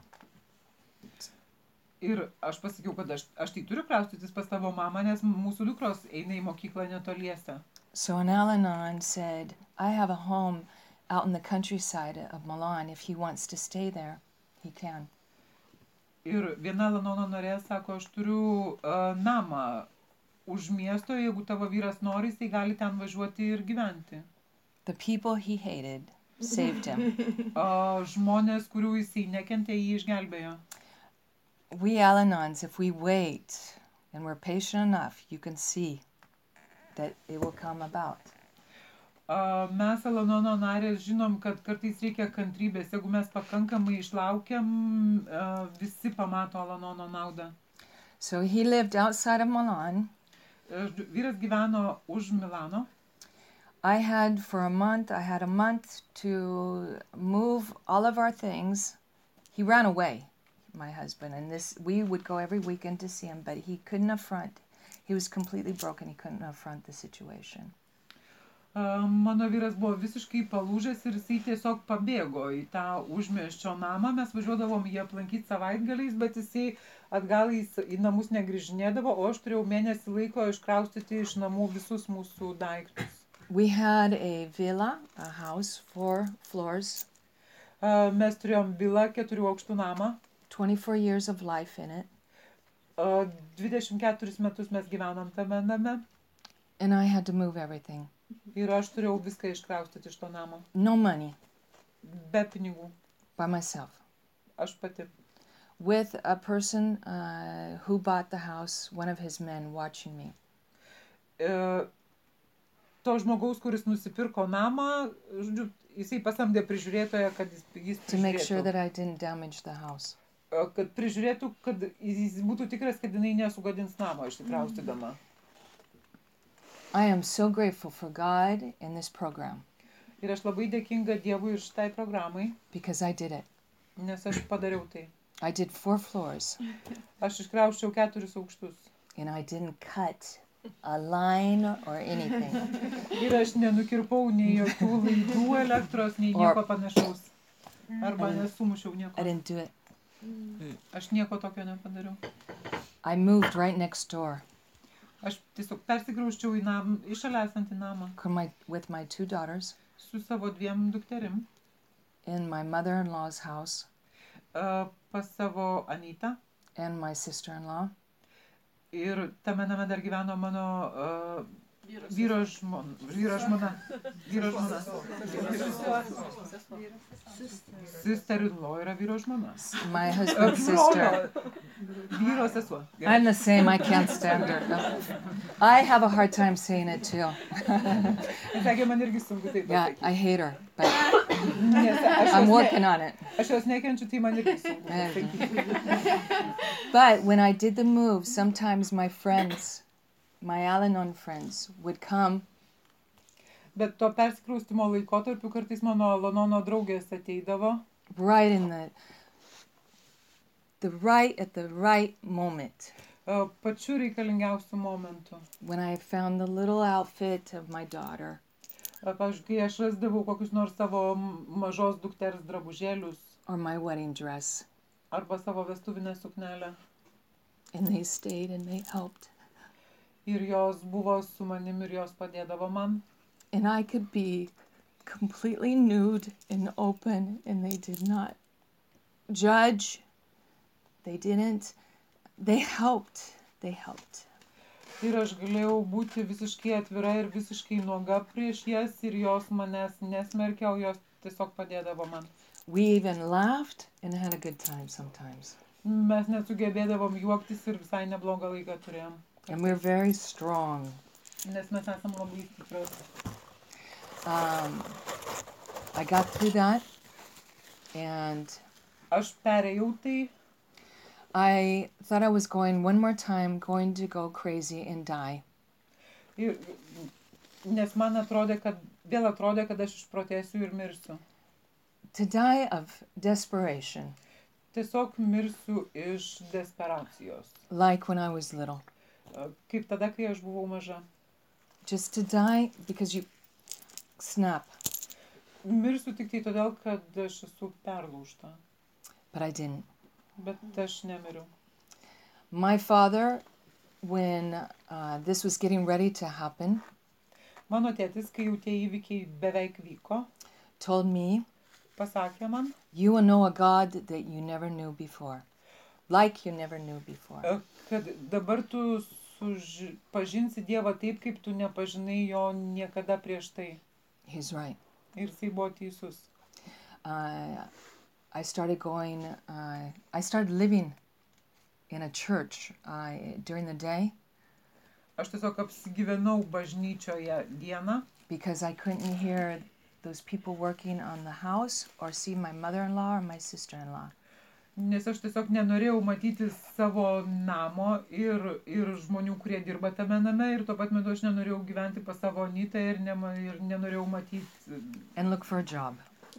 Ir aš pasakiau, kad aš tai turiu kraustytis pas savo mamą, nes mūsų dukros eina į mokyklą netoliese.
So an Al-Anon said, I have a home out in the countryside of Milan. If he wants to stay there, he can.
Ir viena Al-Anono narė sako, aš turiu namą už miesto, jeigu tavo vyras nori, jisai gali ten važiuoti ir gyventi.
The people he hated saved him.
Žmonės, kurių jisai nekentė, jį išgelbėjo.
We Al-Anons, if we wait and we're patient enough, you can see that it will come about.
Mes Al-Anono narės žinom, kad kartais reikia kantrybės. Jeigu mes pakankamai išlaukiam, visi pamato Al-Anono naudą.
So he lived outside of Milan.
Vyras gyveno už Milano.
I had a month to move all of our things. He ran away, my husband, and we would go every weekend to see him, but he couldn't affront. He was completely broken. He couldn't affront the situation.
Mano vyras buvo visiškai palūžęs ir jisai tiesiog pabėgo į tą užmiesčio namą. Mes važiuodavom jį aplankyti savaitgaliais, bet jisai atgal į namus negrįžinėdavo, o aš turėjau mėnesį laiko iškraustyti iš namų visus mūsų daiktus.
We had a villa, a house, 4 floors.
Mes turėjom vilą, 4 aukštų namą.
24 years of life in it.
24 metus mes gyvenom tame name.
And I had to move everything.
Ir aš turėjau viską iškraustyti iš to namo.
No money.
Be pinigų.
By myself.
Aš pati.
With a person who bought the house, one of his men watching me.
To žmogaus, kuris nusipirko namą, žodžiu, jisai pasamdė prižiūrėtoją, kad jis prižiūrėtų.
To make sure that I didn't damage the house.
Kad prižiūrėtų, kad jis būtų tikras, kad jinai nesugadins namo išsikraustydama.
I am so grateful for God in this program.
Ir aš labai dėkinga Dievui ir šitai programai.
Because I did it.
Nes aš padariau tai.
I did 4 floors.
Aš iškrausčiau 4 aukštus.
And I didn't cut a line or anything.
Ir aš nenukirpau nei jokių laidų elektros, nei nieko panašaus. Arba nesumušiau nieko.
I didn't do it.
Aš nieko tokio nepadariau.
I moved right next door.
Aš tiesiog persikrausčiau į šalia esantį namą.
With my 2 daughters.
Su savo 2 dukterim.
In my mother-in-law's house.
Pas savo Anytą.
And my sister-in-law.
Ir tame name dar gyveno mano vyro žmona. Sister-in-law yra vyro žmona.
My husband's sister.
Vyro sesuo.
I'm the same, I can't stand her. I have a hard time saying it too.
Sakė, man irgi sunku taip pasakyti.
Yeah, I hate her, but I'm working on it.
Aš jos nekenčiu, tai man irgi sunku pasakyti.
But when I did the move, sometimes my friends, my Al-Anon friends, would come.
Bet to persikraustimo laikotarpiu kartais mano Lanono draugės ateidavo.
right in at the right moment.
Pačiu reikalingiausiu momentu.
When I found the little outfit of my daughter.
Pavyzdžiui, kai aš rasdavau kokius nors savo mažos dukters drabužėlius.
Or my wedding dress.
Arba savo vestuvinę suknelę.
And they stayed and they helped.
Ir jos buvo su manim ir jos padėdavo man.
And I could be completely nude and open, and they did not judge. They didn't. They helped. They helped.
Ir aš galėjau būti visiškai atvira ir visiškai nuoga prieš jas ir jos manęs nesmerkė, o jos tiesiog padėdavo man.
We even laughed and had a good time sometimes.
Mes nesugebėdavom juoktis ir visai neblogą laiką turėjom.
And we're very strong.
Nes mes esam labai stiprios.
I got through that, and
Aš perėjau tai.
I thought I was going to go crazy and die.
Ir, nes man atrodė, kad aš išprotėsiu ir mirsiu.
To die of desperation.
Tiesiog mirsiu iš desperacijos.
Like when I was little.
Kaip tada, kai aš buvau maža.
Just to die because you snap.
Mirsiu tik tai todėl, kad aš esu perlaužta.
But I didn't.
Bet aš nemiriau.
My father, when this was getting ready to happen,
Mano tėtis, kai jau tie įvykiai beveik vyko,
told me,
pasakė man,
you will know a God that you never knew before. Like you never knew before.
Kad dabar tu pažinsi Dievą taip, kaip tu nepažinai jo niekada prieš tai.
He's right.
Ir jisai buvo teisus.
I started living in a church during the day.
Aš tiesiog apsigyvenau bažnyčioje dieną.
Because I couldn't hear those people working on the house or see my mother-in-law or my sister-in-law.
Nes aš tiesiog nenorėjau matyti savo namo ir žmonių, kurie dirba tame name, ir tuo pat metu aš nenorėjau gyventi pas savo anytą ir nenorėjau matyti.
And look for a job.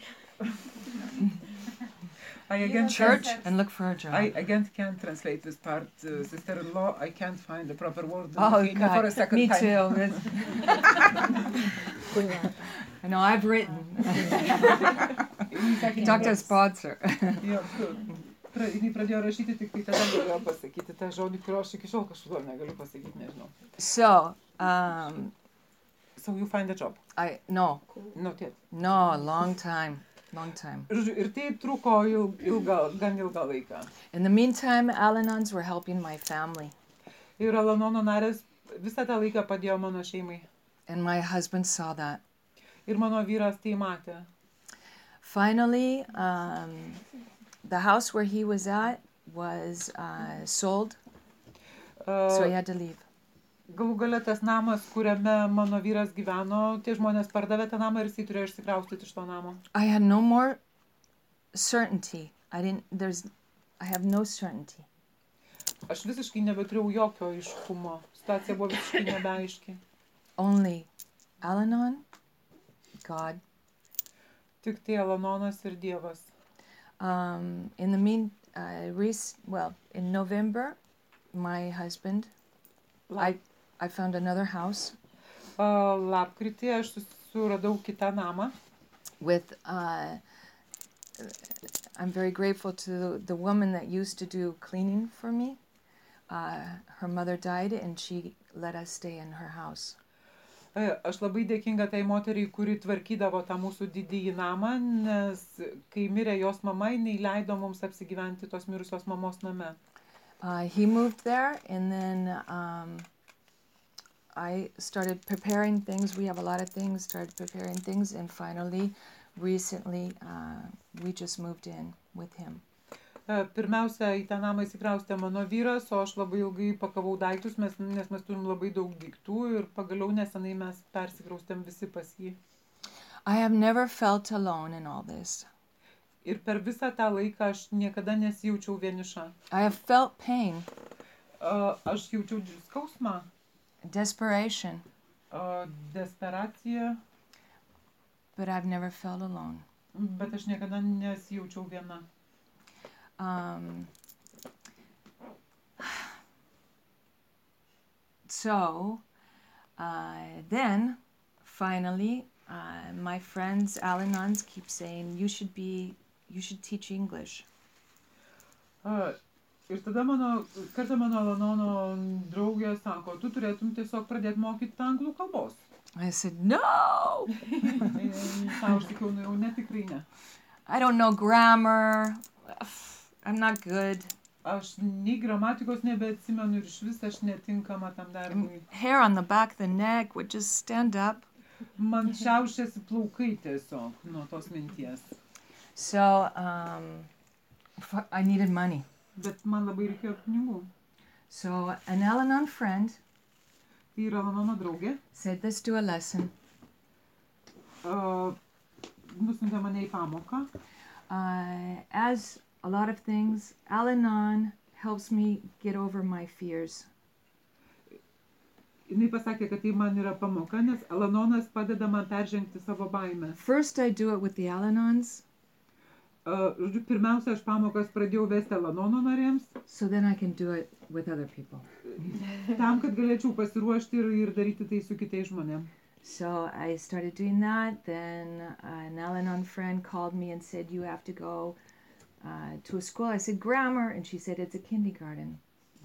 Church
and look for a job.
I again can't translate this part, sister-in-law. I can't find the proper word.
Oh, God.
For a second
Me
time.
too. I know, I've written. Talk to a sponsor.
Jis pradėjo rašyti, tik tai tada galėjo pasakyti tą žodį, kurio aš iki šiol kažkodėl negaliu pasakyti, nežinau. So you find a job?
No.
Not yet.
No, long time.
Ir tai truko gan ilgą laiką.
In the meantime, Al-Anons were helping my family.
Ir Al-Anono narės visą tą laiką padėjo mano šeimai.
And my husband saw that.
Ir mano vyras tai matė.
Finally, the house where he was at was sold, so he had to leave.
Galų gale tas namas, kuriame mano vyras gyveno, tie žmonės pardavė tą namą ir jisai turėjo išsikraustyti iš to namo.
I had no more certainty. I have no certainty.
Aš visiškai nebeturėjau jokio aiškumo. Situacija buvo visiškai nebeaiški.
Only Al-Anon, God.
Tik tai Al-Anonas ir Dievas.
In November, my husband, I found another house.
Lapkritį aš suradau kitą namą.
I'm very grateful to the woman that used to do cleaning for me. Her mother died and she let us stay in her house.
Aš labai dėkinga tai moteriai, kuri tvarkydavo tą mūsų didįjį namą, nes kai mirė jos mama, jinai leido mums apsigyventi tos mirusios mamos name.
He moved there, and then I started preparing things. We have a lot of things, started preparing things, and finally, recently, we just moved in with him.
Pirmiausia, į tą namą įsikraustė mano vyras, o aš labai ilgai pakavau daiktus, nes mes turim labai daug daiktų ir pagaliau nesenai mes persikraustėm visi pas jį.
I have never felt alone in all this.
Ir per visą tą laiką aš niekada nesijaučiau vieniša.
I have felt pain.
Aš jaučiau skausmą.
Desperation.
Desperaciją.
but I've never felt alone.
Bet aš niekada nesijaučiau viena.
So then, finally, my friends, Al-Anons, keep saying, you should teach English.
Ir tada kartą mano Al-Anono draugė sako, tu turėtum tiesiog pradėti mokyti anglų kalbos.
I said, no!
Sau aš sakiau, jau netikrai ne.
I don't know grammar. I'm not good.
Aš nei gramatikos nebeatsimenu ir išvis aš netinkama tam darbui.
Hair on the back of the neck would just stand up.
Man šiaušiasi plaukai tiesiog nuo tos minties.
So I needed money.
Bet man labai reikėjo pinigų.
So an Al-Anon friend
Tai yra mano draugė.
said, let's do a lesson.
Nusintė mane į pamoką.
As a lot of things, Al-Anon helps me get over my fears.
Jinai pasakė, kad tai man yra pamoka, nes Al-Anonas padeda man peržengti savo baimę.
First, I do it with the Al-Anons.
Žodžiu, pirmiausia, aš pamokas pradėjau vesti Al-Anono narėms.
So then I can do it with other people.
Tam, kad galėčiau pasiruošti ir daryti tai su kitais žmonėm.
So I started doing that. Then an Al-Anon friend called me and said, you have to go to a school. I said, grammar. And she said, it's a kindergarten.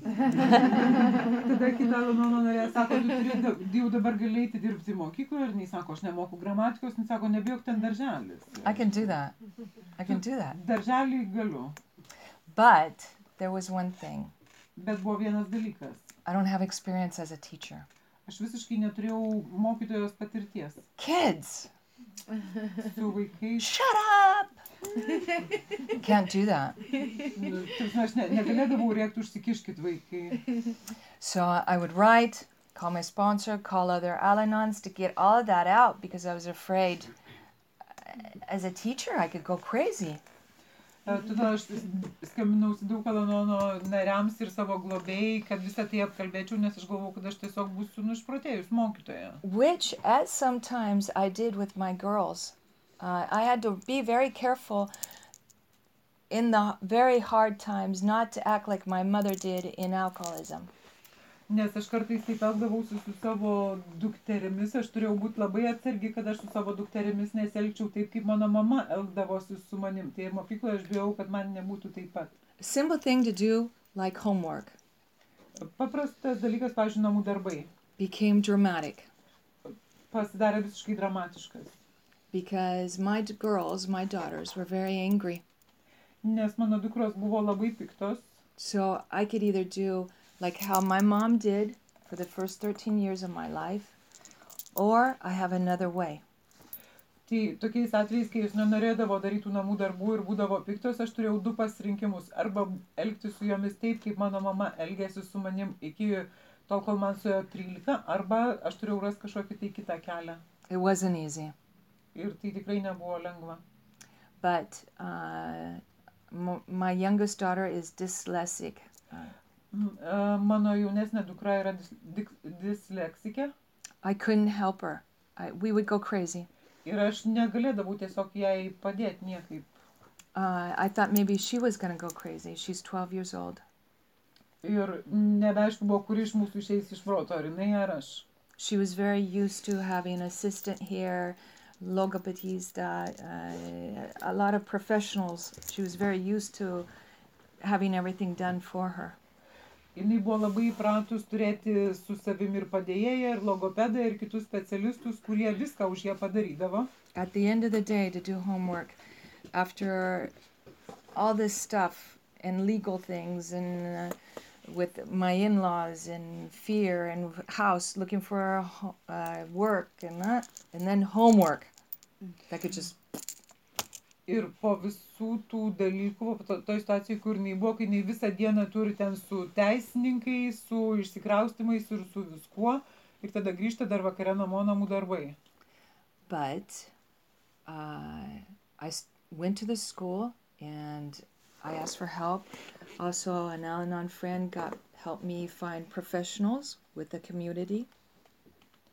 Tada kita Al-Anono narė sako, tu jau dabar gali eiti dirbti mokykloje. Ir jinai sako, aš nemoku gramatikos. Jinai sako, nebijok, ten darželis.
I can do that. I can do that.
Darželį galiu.
But there was one thing.
Bet buvo vienas dalykas.
I don't have experience as a teacher.
Aš visiškai neturėjau mokytojos patirties.
Kids!
Su vaikais.
Shut up! Can't do that.
Aš negalėdavau rėkti, užsikiškit vaikai.
So I would write, call my sponsor, call other Al-Anons to get all of that out because I was afraid as a teacher I could go crazy.
Tada aš skambinausi daug Al-Anono nariams ir savo globėjai, kad visą tai apkalbėčiau, nes aš galvojau, kad aš tiesiog būsiu išprotėjus mokytoja.
Which at some times I did with my girls. I had to be very careful in the very hard times not to act like my mother did in alcoholism.
Nes aš kartais taip elgdavausi su savo dukterimis, aš turėjau būti labai atsargi, kad aš su savo dukterimis nesielgčiau taip, kaip mano mama elgdavosi su manim. Tai mokykloje aš bijau, kad man nebūtų taip pat.
Simple thing to do, like homework,
Paprastas dalykas, pavyzdžiui, namų darbai.
became dramatic
Pasidarė visiškai dramatiškas.
because my girls, my daughters, were very angry.
Nes mano dukros buvo labai piktos.
So I could either do like how my mom did for the first 13 years of my life, or I have another way.
Tai tokiais atvejais, kai jūs nenorėdavo daryti namų darbų ir būdavo piktos, aš turėjau du pasirinkimus. Arba elgti su jomis taip, kaip mano mama elgėsi su manim iki tol, kol man suėjo 13, arba aš turėjau rasti kažkokį tai kitą kelią.
It wasn't easy.
Ir tai tikrai nebuvo lengva.
But my youngest daughter is dyslexic.
Mano jaunesnė dukra yra disleksikė.
I couldn't help her. We would go crazy.
Ir aš negalėdavau tiesiog jai padėti niekaip.
I thought maybe she was going to go crazy. She's 12 years old.
Ir nebeaišku buvo, kuri iš mūsų išeis iš proto, ar jinai ar aš.
She was very used to having an assistant here, logopedista, a lot of professionals. She was very used to having everything done for her.
Jinai buvo labai įpratus turėti su savimi ir padėjėją, ir logopedą, ir kitus specialistus, kurie viską už ją padarydavo.
At the end of the day, to do homework, after all this stuff and legal things and with my in-laws and fear and house, looking for work and that, and then homework. That could just...
Ir po visų tų dalykų, toj situacijai, kur jinai buvo, kai jinai visą dieną turi ten su teisininkais, su išsikraustimais ir su viskuo, ir tada grįžta dar vakare namo namų darbai.
But I went to the school and I asked for help. Also, an Al-Anon friend helped me find professionals with the community.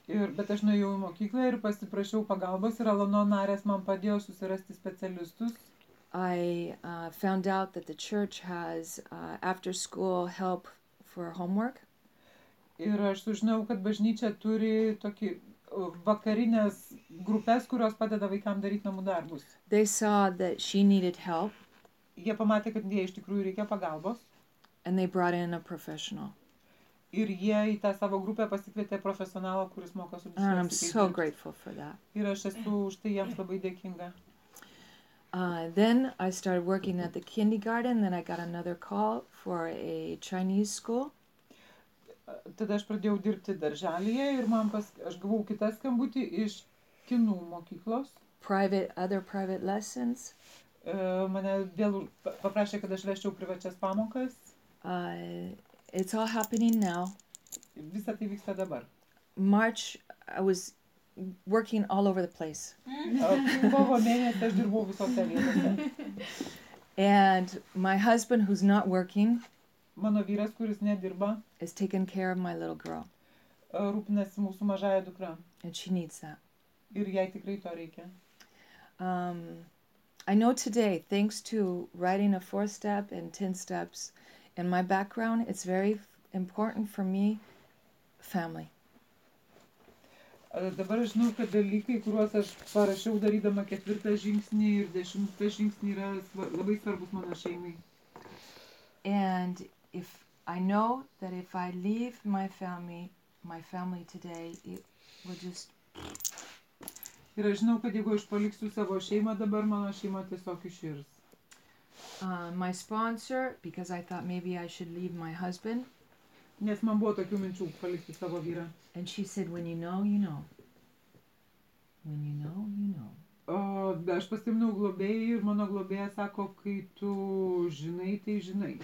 Bet aš nuėjau į mokyklą ir pasiprašiau pagalbos ir Alanon narės man padėjo susirasti specialistus.
I found out that the church has after-school help for homework.
Ir aš sužinojau, kad bažnyčia turi tokį vakarinės grupės, kurios padeda vaikams daryti namų darbus.
They saw that she needed help,
Jie pamatė, kad jie iš tikrųjų reikia pagalbos.
and they brought in a professional.
Ir jie į tą savo grupę pasikvietė profesionalą, kuris moka su
And I'm
disleksika
so
dirbti.
grateful for that.
Ir aš esu už tai jiems labai dėkinga.
Then I started working at the kindergarten. Then I got another call for a Chinese school.
Tada aš pradėjau dirbti darželyje ir aš gavau kitą skambutį iš kinų mokyklos.
Other private lessons.
Mane vėl paprašė, kad aš vesčiau privačias pamokas.
It's all happening now.
Visa tai vyksta dabar.
March, I was working all over the place.
Kovo mėnesį aš dirbau visose vietose.
And my husband, who's not working,
Mano vyras, kuris nedirba,
is taking care of my little girl.
Rūpinasi mūsų mažąją dukrą.
And she needs that.
Ir jai tikrai to reikia.
I know today, thanks to writing a 4-step and 10 steps in my background, it's very important for me, family.
Dabar aš žinau, kad dalykai, kuriuos aš parašiau darydama 4 žingsnį ir 10 žingsnį yra labai svarbus mano šeimai.
And I know that if I leave my family today, it will just...
Ir aš žinau, kad jeigu aš paliksiu savo šeimą dabar, mano šeima tiesiog iširs.
My sponsor, because I thought maybe I should leave my husband.
Nes man buvo tokių minčių palikti savo vyrą.
And she said, when you know, you know. When you know, you know.
Aš paskambinau globėjai ir mano globėja sako, kai tu žinai, tai žinai.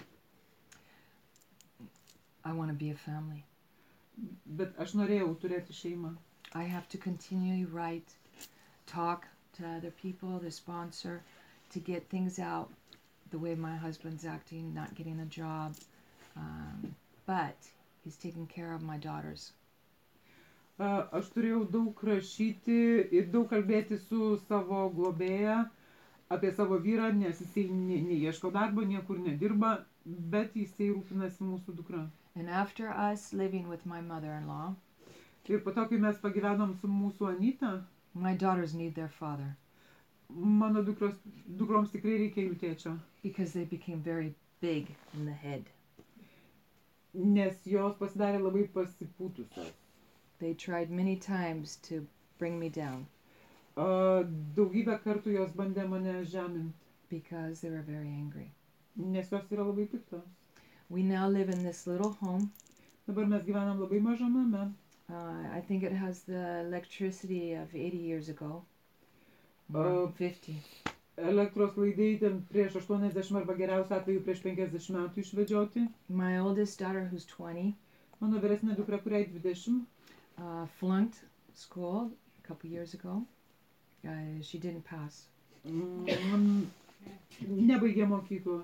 I want to be a family.
Bet aš norėjau turėti šeimą.
I have to continually write, talk to other people, the sponsor, to get things out the way my husband's acting, not getting a job. But he's taking care of my daughters.
Aš turėjau daug rašyti ir daug kalbėti su savo globėja apie savo vyrą, nes jisai neieško darbo, niekur nedirba, bet jisai rūpinasi mūsų dukra.
And after us living with my mother-in-law,
ir po to, kai mes pagyvenom su mūsų Anyta,
my daughters need their father.
Mano dukroms tikrai reikia jų tėčio.
Because they became very big in the head.
Nes jos pasidarė labai pasipūtusios.
They tried many times to bring me down.
Daugybę kartų jos bandė mane žeminti.
Because they were very angry.
Nes jos yra labai piktos.
We now live in this little home.
Dabar mes gyvenam labai mažam name.
I think it has the electricity of 80 years ago. 50.
Elektros laidai ten prieš 80 arba geriausiu atveju prieš 50 metų išvedžioti.
My oldest daughter, who's 20,
Mano vyresnė dukra, kuriai 20,
flunked school a couple years ago. She didn't pass.
Nebaigė mokyklos.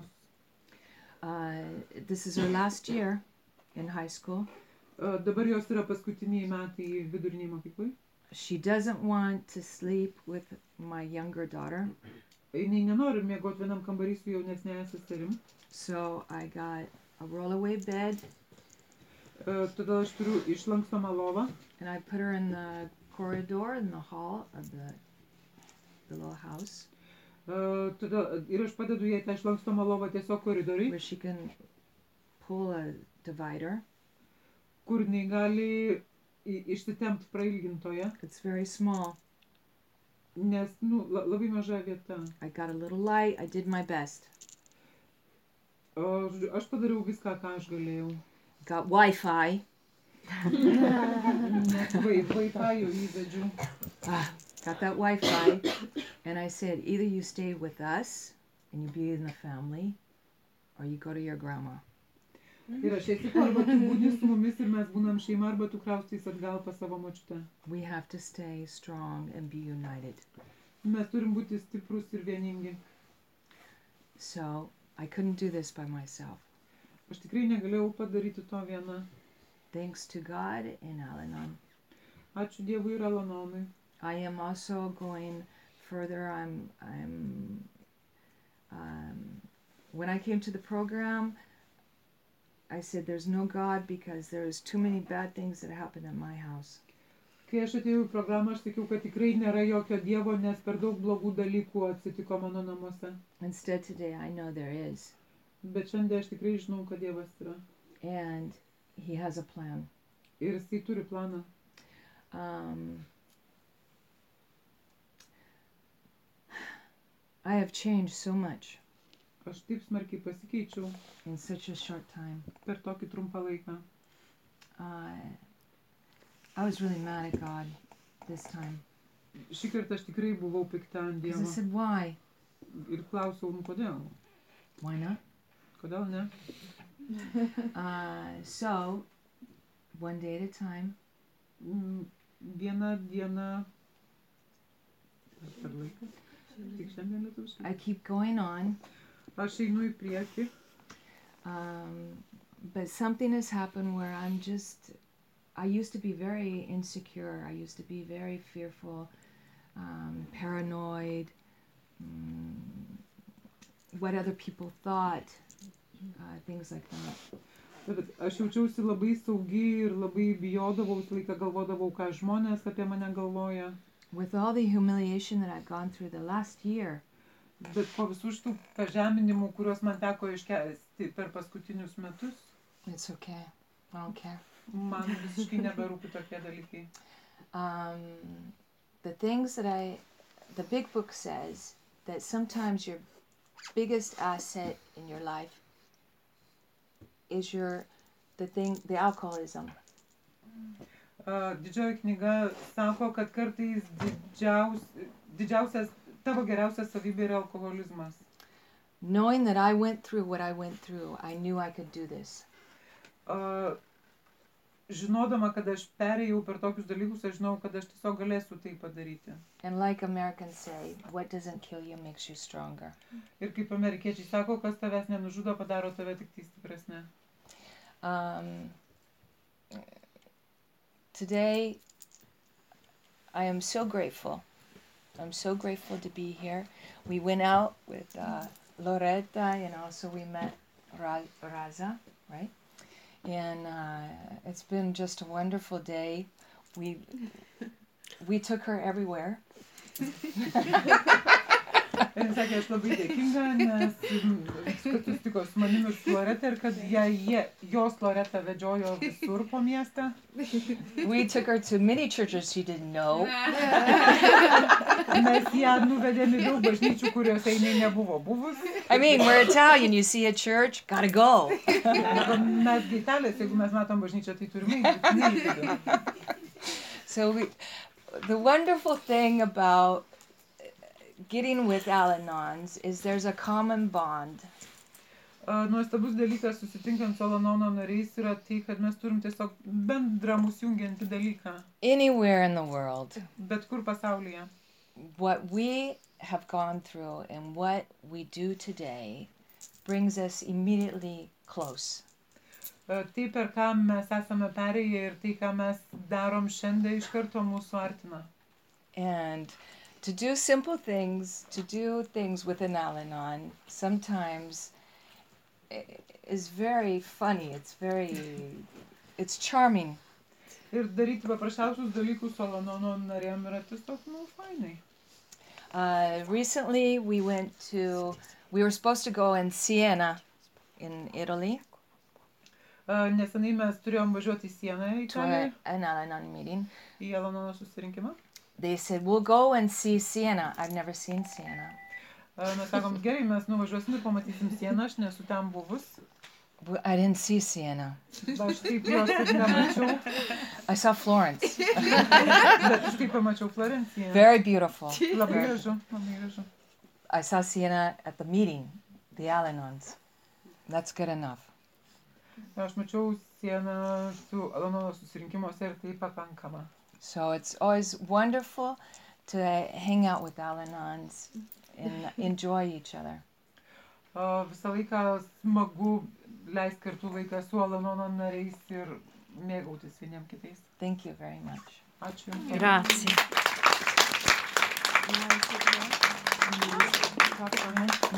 This is her last year in high school.
Dabar jos yra paskutiniai metai viduriniai mokyklai.
She doesn't want to sleep with my younger daughter.
Jinai nenori miegoti vienam kambarį su jaunesnėje seserim.
So I got a rollaway bed.
Todėl aš turiu išlankstomą lovą.
And I put her in the corridor in the hall of the little house.
Ir aš padedu jai tą išlankstomą lovą tiesiog koridoriui.
Where she can pull a divider.
Kur jinai gali išsitempti prailgintoje.
It's very small.
Nes, labai maža vieta.
I got a little light. I did my best.
Aš padariau viską, ką aš galėjau.
Got Wi-Fi.
Net Wi-Fi jau įvedžiu.
Got that Wi-Fi. And I said, either you stay with us and you be in the family, or you go to your grandma.
Ir aš esu arba tu būni su mumis ir mes būnam šeima, arba tu kraustys atgal pas savo močiutę.
We have to stay strong and be united.
Mes turim būti stiprus ir vieningi.
So I couldn't do this by myself.
Aš tikrai negalėjau padaryti to viena.
Thanks to God and Al-Anon.
Ačiū Dievui ir Alanonui.
I am also going further. When I came to the program, I said there's no God because there's too many bad things that happened in my house.
Kai aš atėjau į programą, aš sakiau, kad tikrai nėra jokio Dievo, nes per daug blogų dalykų atsitiko mano namuose.
Instead, today I know there is.
Bet šiandien aš tikrai žinau, kad Dievas yra.
And He has a plan.
Ir Jisai turi planą.
I have changed so much
Aš taip smarkiai pasikeičiau
in such a short time.
per tokį trumpą laiką.
I was really mad at God this time.
Šį kartą aš tikrai buvau pikta ant
Because I
Dievo.
said, why?
Ir klausiau, kodėl?
Why not?
Kodėl ne?
So, one day at a time,
Vieną dieną... Per laiką? Tik šiandien lietuviškai.
I keep going on.
Aš einu į priekį.
But something has happened where I used to be very insecure. I used to be very fearful, paranoid, what other people thought, things like that.
Bet aš jaučiausi labai saugi ir labai bijodavau, visą laiką galvodavau, ką žmonės apie mane galvoja.
With all the humiliation that I've gone through the last year,
Bet po visų šitų pažeminimų, kuriuos man teko iškęsti per paskutinius metus,
it's okay. I don't care.
man visiškai neberūpi tokie dalykai.
The big book says that sometimes your biggest asset in your life is the alcoholism.
Didžioji knyga sako, kad kartais didžiausias, tavo geriausias savybė yra alkoholizmas.
Knowing that I went through what I went through, I knew I could do this.
Žinodama, kad aš perėjau per tokius dalykus, aš žinau, kad aš tiesiog galėsiu tai padaryti.
And like Americans say, what doesn't kill you makes you stronger.
Ir kaip amerikiečiai sako, kas tavęs nenužudo, padaro tave tik tai stipresnė.
Today, I am so grateful. I'm so grateful to be here. We went out with Loretta, and also we met Raza, right? And it's been just a wonderful day. We took her everywhere.
Ir sakė, aš labai dėkinga, nes kad susitiko su manimi ir Loreta ir kad jos Loreta vedžiojo visur po miestą.
We took her to many churches she didn't know.
Mes ją nuvedėme daug bažnyčių, kuriuose jinai nebuvo buvus.
I mean, we're Italian. You see a church, gotta go.
Mes Italės, jeigu mes matom bažnyčią, tai turime eiti.
So the wonderful thing about getting with Al-Anons is there's a common bond.
Nuostabus dalykas susitinkant su Al-Anono nariais yra tai, kad mes turim tiesiog bendrą mus jungiantį dalyką.
Anywhere in the world.
Bet kur pasaulyje.
What we have gone through and what we do today brings us immediately close.
Tai, per ką mes esame perėję ir tai, ką mes darom šiandien, iš karto mūsų artina.
And to do simple things, to do things with an Al-Anon, sometimes is very funny. It's charming.
Ir daryti paprasčiausius dalykus su Al-Anono narėm yra tiesiog, fainai.
Recently we were supposed to go in Siena in Italy.
Nesenai mes turėjom važiuoti į Sieną į
to an Al-Anon meeting.
Į Al-Anono susirinkimą.
They said, we'll go and see Siena. I've never seen Siena.
Mes sakom, gerai, mes nuvažiuosim ir pamatysim Sieną, aš nesu ten buvus.
I didn't see Siena.
Aš taip jos ir nemačiau.
I saw Florence.
Bet aš taip pamačiau Florenciją.
Very beautiful.
Labai gražu, labai gražu.
I saw Siena at the meeting, the Al-Anons. That's good enough.
Aš mačiau Sieną su Al-Anono susirinkimuose ir tai pakankama.
So it's always wonderful to hang out with Al-Anons and enjoy each other.
Visą laiką smagu leisti kartu laiką su Al-Anono nariais ir mėgautis vieniem kitais.
Thank you very much.
Ačiū Jums.
Grazie.
Grazie.